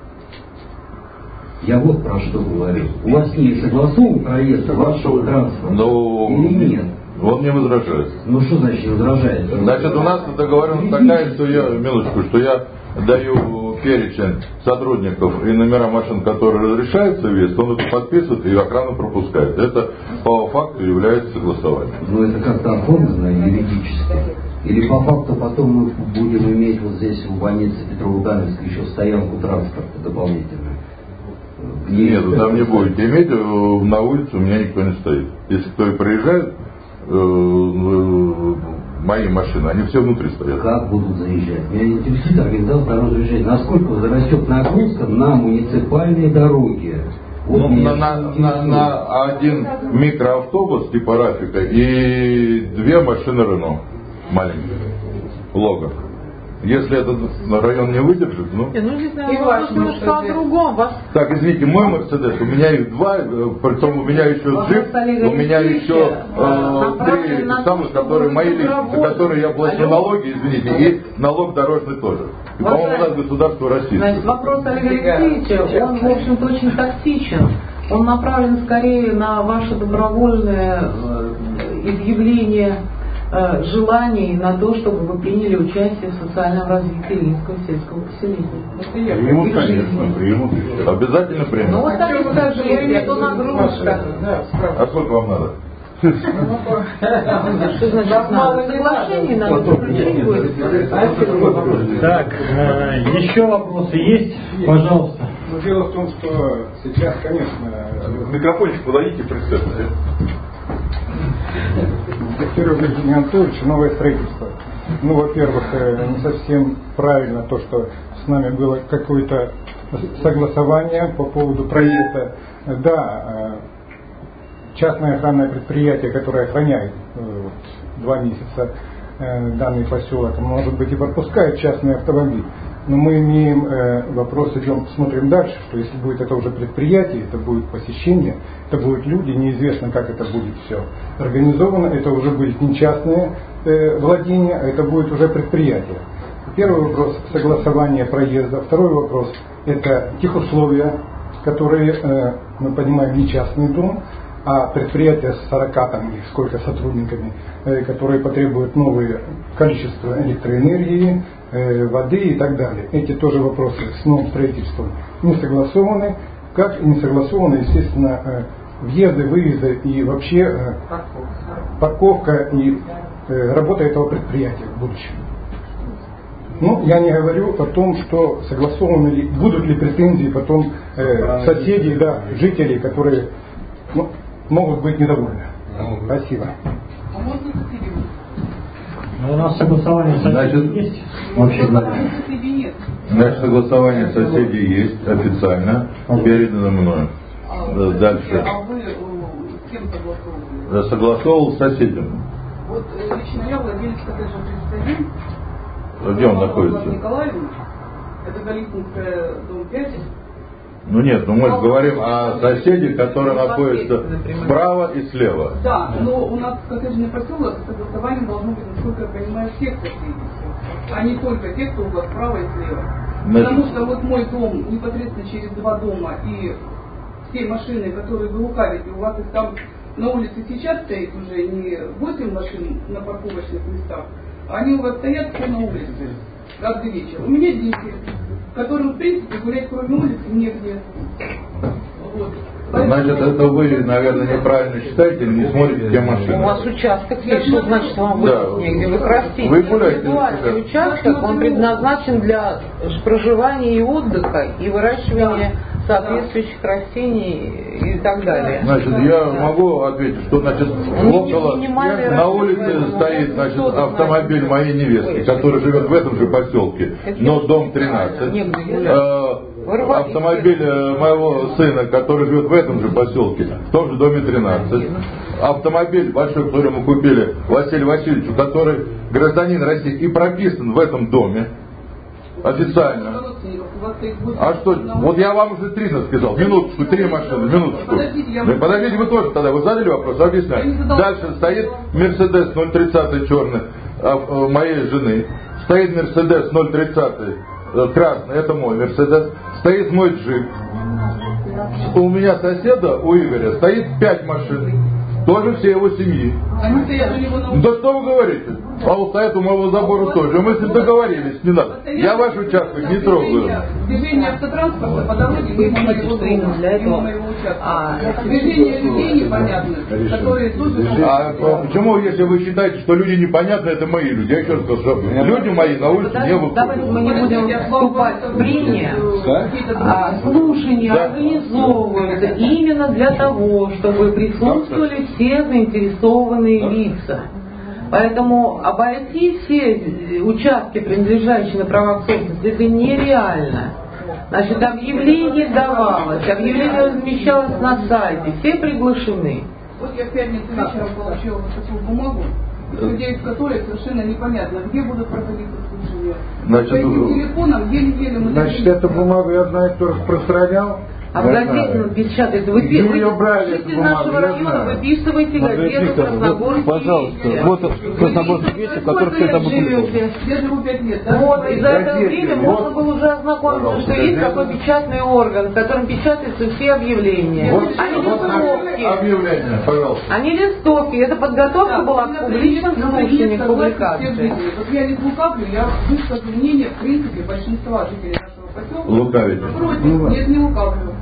Я вот про что говорю. У вас не согласован проезд вашего транспорта Но... или нет? Он не возражает. Ну что значит не возражает? Значит, у нас договоренность такая, что я, минуточку, что я даю перечень сотрудников и номера машин, которые разрешается въезд, он это подписывает и охрану пропускает. Это по факту является согласованием. Ну это как-то оформлено юридически. Или по факту потом мы будем иметь вот здесь в больнице Петрово-Каменской еще стоянку транспорта дополнительную? Нет, вы там не будете иметь, на улице у меня никто не стоит. Если кто и приезжает, мои машины, они все внутри стоят. Как будут заезжать? Меня интересует организация дорожного движения. Насколько возрастет нагрузка на муниципальные дороги? Вот ну, на, на, на, на один микроавтобус типа Рафика и две машины Рено маленькие, Лого. Если этот район не выдержит, ну... И, ну, здесь, наверное, вопрос немножко о другом. Вас... Так, извините, мой Мерседес, у меня их два, притом у меня еще джип, у меня еще э, три самых, которые мои личные, за которые я плачу налоги, извините, и налог дорожный тоже. И, по-моему, у нас государство российское. Значит, вопрос Олега Алексеевича, он, в общем-то, очень тактичен. Он направлен скорее на ваше добровольное изъявление желаний на то, чтобы вы приняли участие в социальном развитии Ильинского сельского поселения. Примут, конечно, примут. Обязательно примут. Ну вот так и скажи, что нагрузка. А сколько вам надо? Что значит надо? Соглашение надо заключить будет. Так, еще вопросы есть? Пожалуйста. Ну, дело в том, что сейчас, конечно... Микрофончик подадите, представьте. Доктору Евгению Анатольевичу новое строительство. Ну, во-первых, не совсем правильно то, что с нами было какое-то согласование по поводу проезда. Да, частное охранное предприятие, которое охраняет вот, два месяца данный поселок, может быть и пропускает частный автомобиль. Но мы имеем э, вопрос, идем, смотрим дальше, что если будет это уже предприятие, это будет посещение, это будут люди, неизвестно, как это будет все организовано, это уже будет не частное э, владение, а это будет уже предприятие. Первый вопрос – согласование проезда. Второй вопрос – это тех условия, которые, э, мы понимаем, не частный дом, а предприятия с сорока там, или сколько сотрудниками, э, которые потребуют новое количество электроэнергии, э, воды и так далее. Эти тоже вопросы с новым строительством не согласованы, как и не согласованы, естественно, э, въезды, выезды и вообще э, парковка и э, работа этого предприятия в будущем. Ну, я не говорю о том, что согласованы ли, будут ли претензии потом э, соседей, да, жителей, которые ну, могут быть недовольны. Спасибо. Ну, у нас согласование соседей есть? Вообще, Значит, согласование соседей есть официально, передано мною. Дальше. А вы с кем согласовывали? Согласовывал с соседями. Вот лично я владелец коттеджа тридцать один. Где он находится? Николаевна. Это Голицынская, дом пять. Ну нет, ну мы же говорим о соседях, которые находятся справа и слева. Да, но у нас коттеджный поселок, согласование должно быть, насколько я понимаю, всех соседей, а не только тех, кто у вас справа и слева. Значит, потому что вот мой дом непосредственно через два дома, и все машины, которые вы лукавите, у вас их там на улице сейчас стоит уже не восемь машин на парковочных местах, а они у вас стоят все на улице каждый вечер. У меня дети, которым в принципе гулять кроме улицы негде. Вот. Значит, это вы, наверное, неправильно считаете или не смотрите те машины. У вас участок есть, что значит вам да. гулять негде? Вы простите. Вы гуляете. Индивидуальный участок, он предназначен для проживания и отдыха, и выращивания соответствующих растений и так далее. Значит, я могу ответить, что значит около на улице стоит значит, автомобиль моей невестки, который живет в этом же поселке, но дом тринадцать. Автомобиль моего сына, который живет в этом же поселке, в том же доме тринадцать. Автомобиль большой, который мы купили Василию Васильевичу, который гражданин России и прописан в этом доме. Официально. А что? Вот я вам уже три сказал. Минуточку, три машины, минуточку. Да подождите, вы тоже тогда. Вы задали вопрос, объясняю. Дальше стоит Мерседес ноль тридцать черный моей жены. Стоит Мерседес ноль тридцать красный, это мой Мерседес. Стоит мой джип. У меня соседа, у Игоря, стоит пять машин. Тоже все его семьи. Да что вы говорите? А вот стоят у моего забора тоже. Мы с ним договорились, не надо. Я ваш участок не трогаю. Движение автотранспорта по дороге мимо моего дома, мимо моего участка. Движение людей непонятных, которые тоже... А почему, если вы считаете, что люди непонятны, это мои люди? Я еще раз скажу, что люди мои на улице не выходят. Давайте мы не будем вступать в прения. А слушания организовываются именно для того, чтобы присутствовали все заинтересованные лица. Поэтому обойти все участки, принадлежащие на правах собственности, это нереально. Значит, объявление давалось, объявление размещалось на сайте, все приглашены. Вот я в пятницу вечером получила вот такую бумагу, исходя из которой совершенно непонятно, где будут проходить слушания. Значит, по этим телефонам еле-еле мы... Значит, эту бумагу я знаю, кто распространял. А в газете напечатается, вы житель нашего района, выписываете газету Красногорский. Пожалуйста, вот Красногорский вестник, который все это опубликовал. Я живу пять лет, да? Вот, и за это время можно было уже ознакомиться, что есть такой печатный орган, в котором печатаются все объявления. Вот, Они вот листовки. Объявление, пожалуйста. Они листовки. Это подготовка да, была к публичным слушаниям, публикации. Вот я не лукавлю, я выскажу мнение, в принципе, большинства жителей нашего поселка. Лукавите. Против, нет, не лукавлю.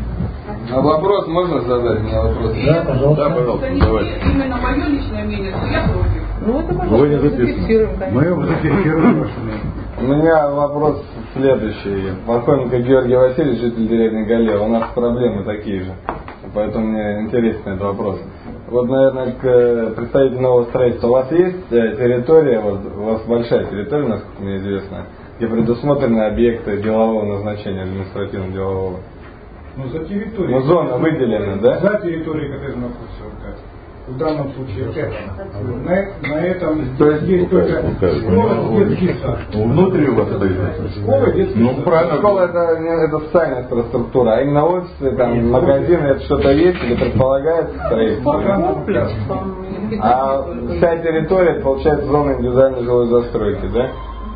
А вопрос можно задать? Мне вопрос. Да, пожалуйста. Да, пожалуйста. Это не именно мое личное мнение, что я против. Ну это, пожалуйста, вы не зафиксируем. Мы его зафиксируем ваше мнение. У меня вопрос следующий. Полковник Георгий Васильевич, житель деревни Галева. У нас проблемы такие же. Поэтому мне интересен этот вопрос. Вот, наверное, к представителю нового строительства. У вас есть территория, вот, у вас большая территория, насколько мне известно, где предусмотрены объекты делового назначения, административно-делового? Ну, за территорией. Ну, зона выделена, да? За территорией коттеджного поселка. В данном случае на, на этом то есть, есть только школа, детский сад. Внутри у вас стоит? Школа, детский ну, сад. Правильно. Школа это, это социальная инфраструктура, а именно офисы, там, магазины, это что-то есть или предполагается строительство? А вся территория, получается, зона индивидуальной жилой застройки, да?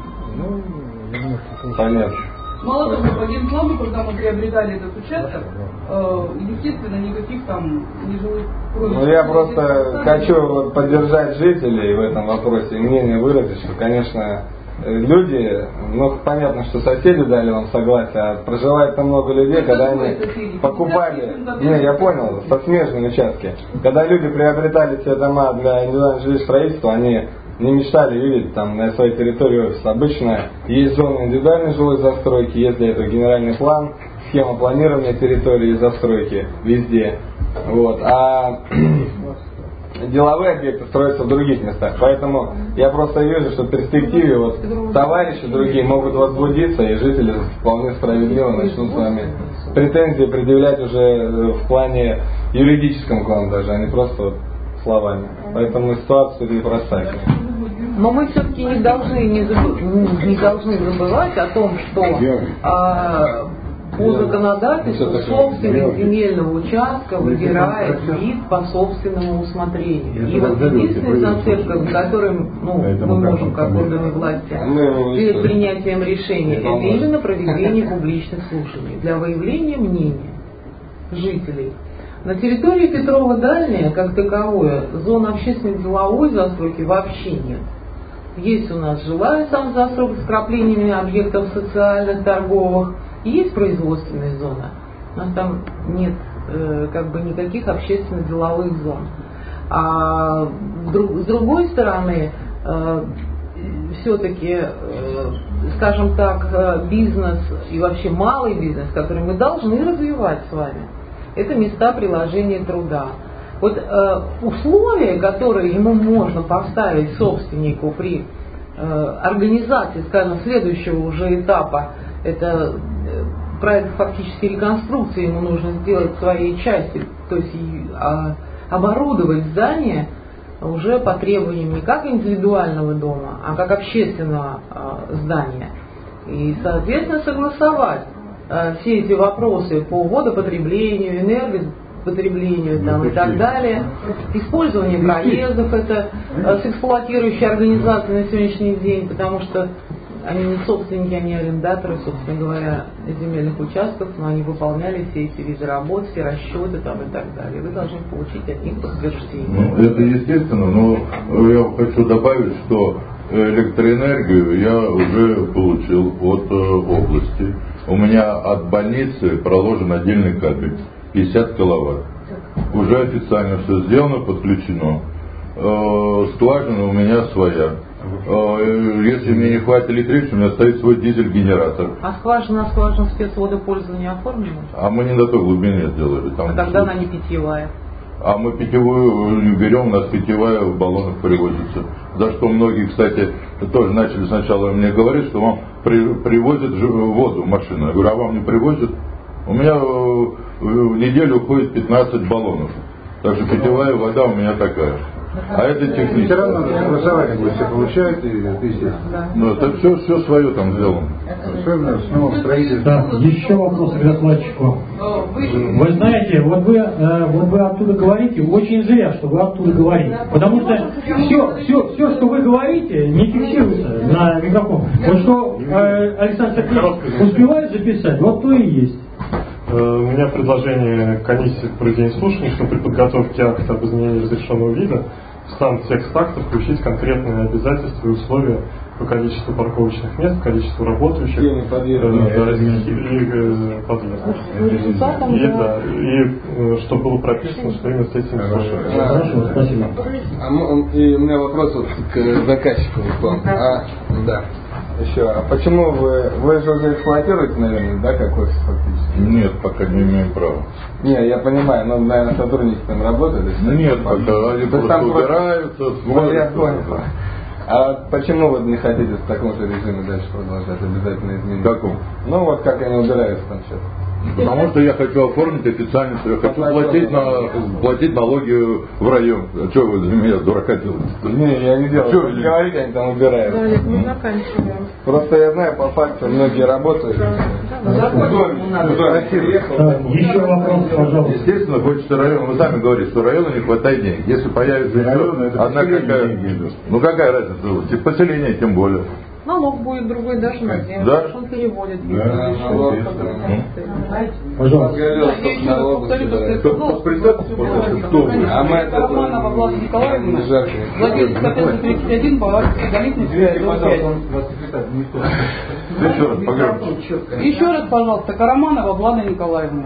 Ну, понятно. Мало того, по генплану, когда мы приобретали этот участок, э, естественно, никаких там нежилых проектов. Ну, я просто хочу вот поддержать жителей в этом вопросе и мнение выразить, что, конечно, люди, ну, понятно, что соседи дали вам согласие, а проживает там много людей, когда они покупали, не, я понял, со смежные участки, когда люди приобретали себе дома для индивидуального жилищного строительства, они не мечтали видеть там на своей территории офис. Обычно есть зона индивидуальной жилой застройки, есть для этого генеральный план, схема планирования территории и застройки везде. Вот. А деловые объекты строятся в других местах. Поэтому я просто вижу, что в перспективе вот товарищи другие могут возбудиться, и жители вполне справедливо начнут с вами претензии предъявлять уже в плане юридическом к вам даже, а не просто вот словами. Поэтому ситуация непростая. Но мы все-таки не должны, не, забы, не должны забывать о том, что а, по законодательству собственник земельного участка выбирает вид по собственному усмотрению. И вот единственная зацепка, за которой ну, мы можем, как органы власти, перед принятием решения, это именно проведение публичных слушаний для выявления мнения жителей. На территории Петрова-Дальняя, как таковое, зон общественной деловой застройки вообще нет. Есть у нас жилая самозастройка с вкраплениями объектов социальных, торговых, и есть производственная зона. У нас там нет э, как бы никаких общественно-деловых зон. А с другой стороны, э, все-таки, э, скажем так, бизнес и вообще малый бизнес, который мы должны развивать с вами, это места приложения труда. Вот э, условия, которые ему можно поставить собственнику при э, организации, скажем, следующего уже этапа, это э, проект фактически реконструкции, ему нужно сделать своей части, то есть и, э, оборудовать здание уже по требованиям не как индивидуального дома, а как общественного э, здания. И, соответственно, согласовать э, все эти вопросы по водопотреблению, энергопотреблению там, и так далее, использование проездов, это э, с эксплуатирующей организацией на сегодняшний день, потому что они не собственники, они арендаторы, собственно говоря, земельных участков, но они выполняли все эти виды работ, все расчеты там и так далее. Вы должны получить от них подтверждение. Ну, это естественно, но я хочу добавить, что электроэнергию я уже получил от области. У меня от больницы проложен отдельный кабель, пятьдесят киловатт. Уже официально все сделано, подключено. Скважина у меня своя. Если мне не хватит электричества, у меня стоит свой дизель-генератор. А скважина, скважина спецводопользования оформлена? А мы не на той глубине сделали. Там а тогда она не питьевая. А мы питьевую не берем, у нас питьевая в баллонах привозится. За что многие, кстати, тоже начали сначала мне говорить, что вам при, привозят воду машина. Я говорю, а вам не привозят? У меня в неделю уходит пятнадцать баллонов. Так что питьевая вода у меня такая. А это технически. Все равно согласование вы все получаете, естественно. Ну, это все, все свое там сделано. Особенно снова строительство. Так, еще вопрос к докладчику. Вы знаете, вот вы, вот вы оттуда говорите, очень зря, что вы оттуда говорите. Потому что все, все, все, что вы говорите, не фиксируется на микрофон. Вот что э, Александр Сергеевич успевает записать, вот то и есть. У меня предложение комиссии по проведению слушаний, что при подготовке акта об изменении разрешенного вида в сам текст акта включить конкретные обязательства и условия по количеству парковочных мест, количеству работающих и подъездов. И, да, и чтобы было прописано, что именно с этим условием. Хорошо, спасибо. А, и у меня вопрос вот к заказчику. А, да. Еще, а почему вы, вы же уже эксплуатируете, наверное, да, как офис фактически? Нет, пока не имеем права. Не, я понимаю, но, наверное, сотрудники там работают? Ну, нет, пока они просто убираются, смотрят. Я понял. А почему вы не хотите в таком же режиме дальше продолжать, обязательно изменить? В каком? Ну, вот как они убираются там сейчас. Потому что я хочу оформить официально, я хочу платить, на, платить налоги в район. А что вы за меня дурака делаете? Не, я не делаю. Что вы говорите, они там убирают. Да, нет, мы заканчиваем. Просто я знаю, по факту многие работают. Еще вопрос, пожалуйста. Естественно, хочется район. Вы сами говорите, что району не хватает денег. Если появится район, одна какая, ну какая разница? Поселение тем более. Налог будет другой даже на землю, да? он переводит. Да, налог, пожалуйста. А мы это Романова Влада Николаевна, владелец коттеджа тридцать один, Баварский, Галитный, Еще раз, пожалуйста, Караманова Влада Николаевна.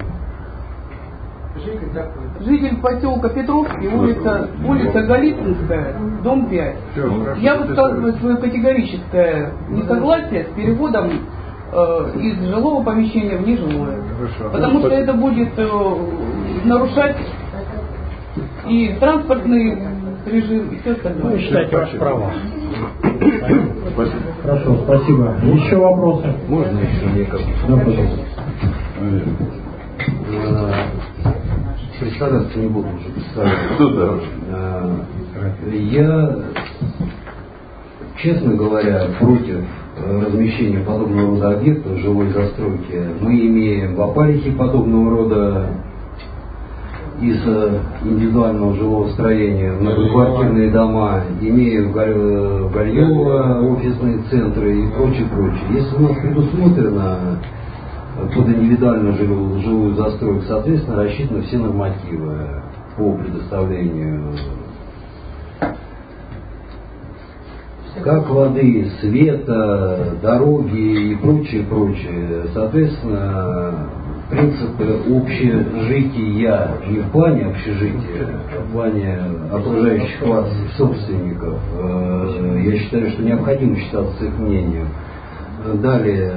Житель поселка Петровский, улица, улица Голицынская, дом пять. Я высказываю свое категорическое несогласие с переводом э, из жилого помещения в нежилое. Хорошо. Потому что это будет э, нарушать и транспортный режим, и все остальное. Ну, считайте ваши права. Хорошо, спасибо. Еще вопросы? Можно еще некоторые? Да, пожалуйста. Представляться не буду уже представлять. Кто да? Я честно говоря, против размещения подобного рода объектов в жилой застройке. Мы имеем в Апарихе подобного рода из индивидуального жилого строения многоквартирные дома, имеем в Гольево офисные центры и прочее, прочее. Если у нас предусмотрено под индивидуальную жилую, жилую застройку, соответственно, рассчитаны все нормативы по предоставлению как воды, света, дороги и прочее, прочее. Соответственно, принципы общежития, не в плане общежития, а в плане окружающих вас собственников, я считаю, что необходимо считаться с их мнением. Далее,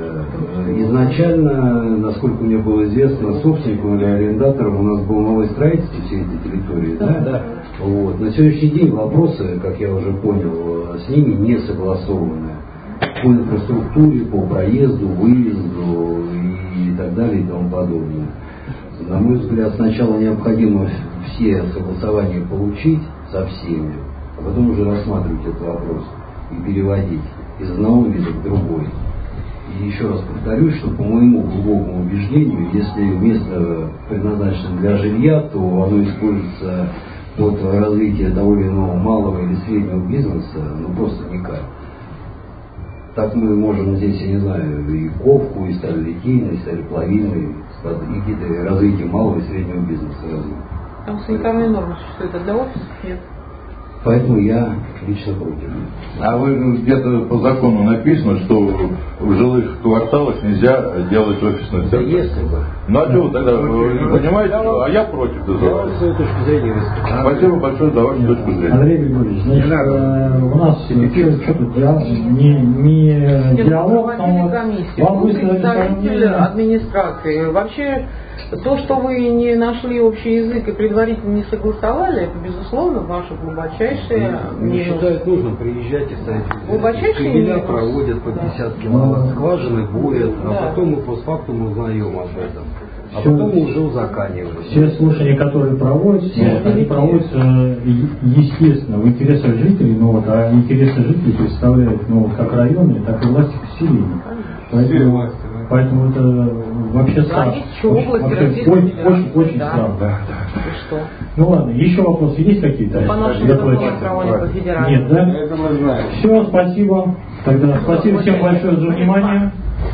изначально, насколько мне было известно, собственником или арендатором у нас было новое строительство всей этой территории. Да? Да. Вот. На сегодняшний день вопросы, как я уже понял, с ними не согласованы. По инфраструктуре, по проезду, выезду и так далее и тому подобное. На мой взгляд, сначала необходимо все согласования получить со всеми, а потом уже рассматривать этот вопрос и переводить из одного вида к другой. И еще раз повторюсь, что по моему глубокому убеждению, если место предназначено для жилья, то оно используется под развитие того или иного малого или среднего бизнеса, ну просто никак. Так мы можем здесь, я не знаю, и ковку, и сталелитейный, и сталеплавильный, и какие-то развитие малого и среднего бизнеса развить. Там санитарные нормы существуют, а для офисов нет. Поэтому я лично против. А вы где-то по закону написано, что в жилых кварталах нельзя делать офисный центр? Да если бы. Ну а что вы тогда, вы понимаете, а я против называю. Спасибо большое за вашу точку зрения. Андрей Григорьевич, значит, э, у нас что тут диалог, не, не диалог, но вам представитель администрации. Вообще, то, что вы не нашли общий язык и предварительно не согласовали, это, безусловно, ваше глубочайшее Не минус. считают нужным приезжать и ставить Глубочайший кабеля, минус. проводят по Да. десятке малых скважины, бурят, Да. а потом мы постфактум узнаем об этом. А Все- потом мы уже узаканиваем. Все слушания, которые проводятся, они проводятся, е- естественно, в интересах жителей, но вот, а интересы жителей представляют ну, вот, как районные, так и власти поселения. Поэтому, поэтому это вообще Да, странно. есть еще области, Вообще Российской очень, Федерации, очень, очень да. странно. И что? Ну ладно, еще вопросы есть какие-то? По нашему Я закону плачу. правовой по федерации. Нет, да? Все, спасибо. Тогда спасибо всем большое за внимание.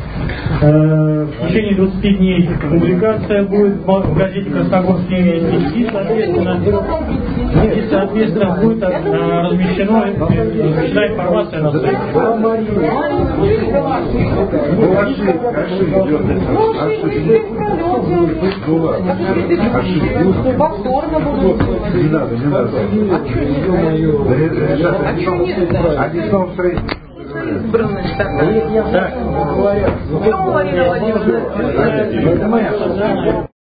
Э, В течение двадцати дней публикация будет в газете «Красногорские вести» и, соответственно, и, соответственно будет э, размещено, размещена информация на сайте. Повторно будут делать. Не надо, не надо. А что нет-то? Они снова встретятся. Избранность такая. Да, говорят. Что, Марина Владимировна? Это моя.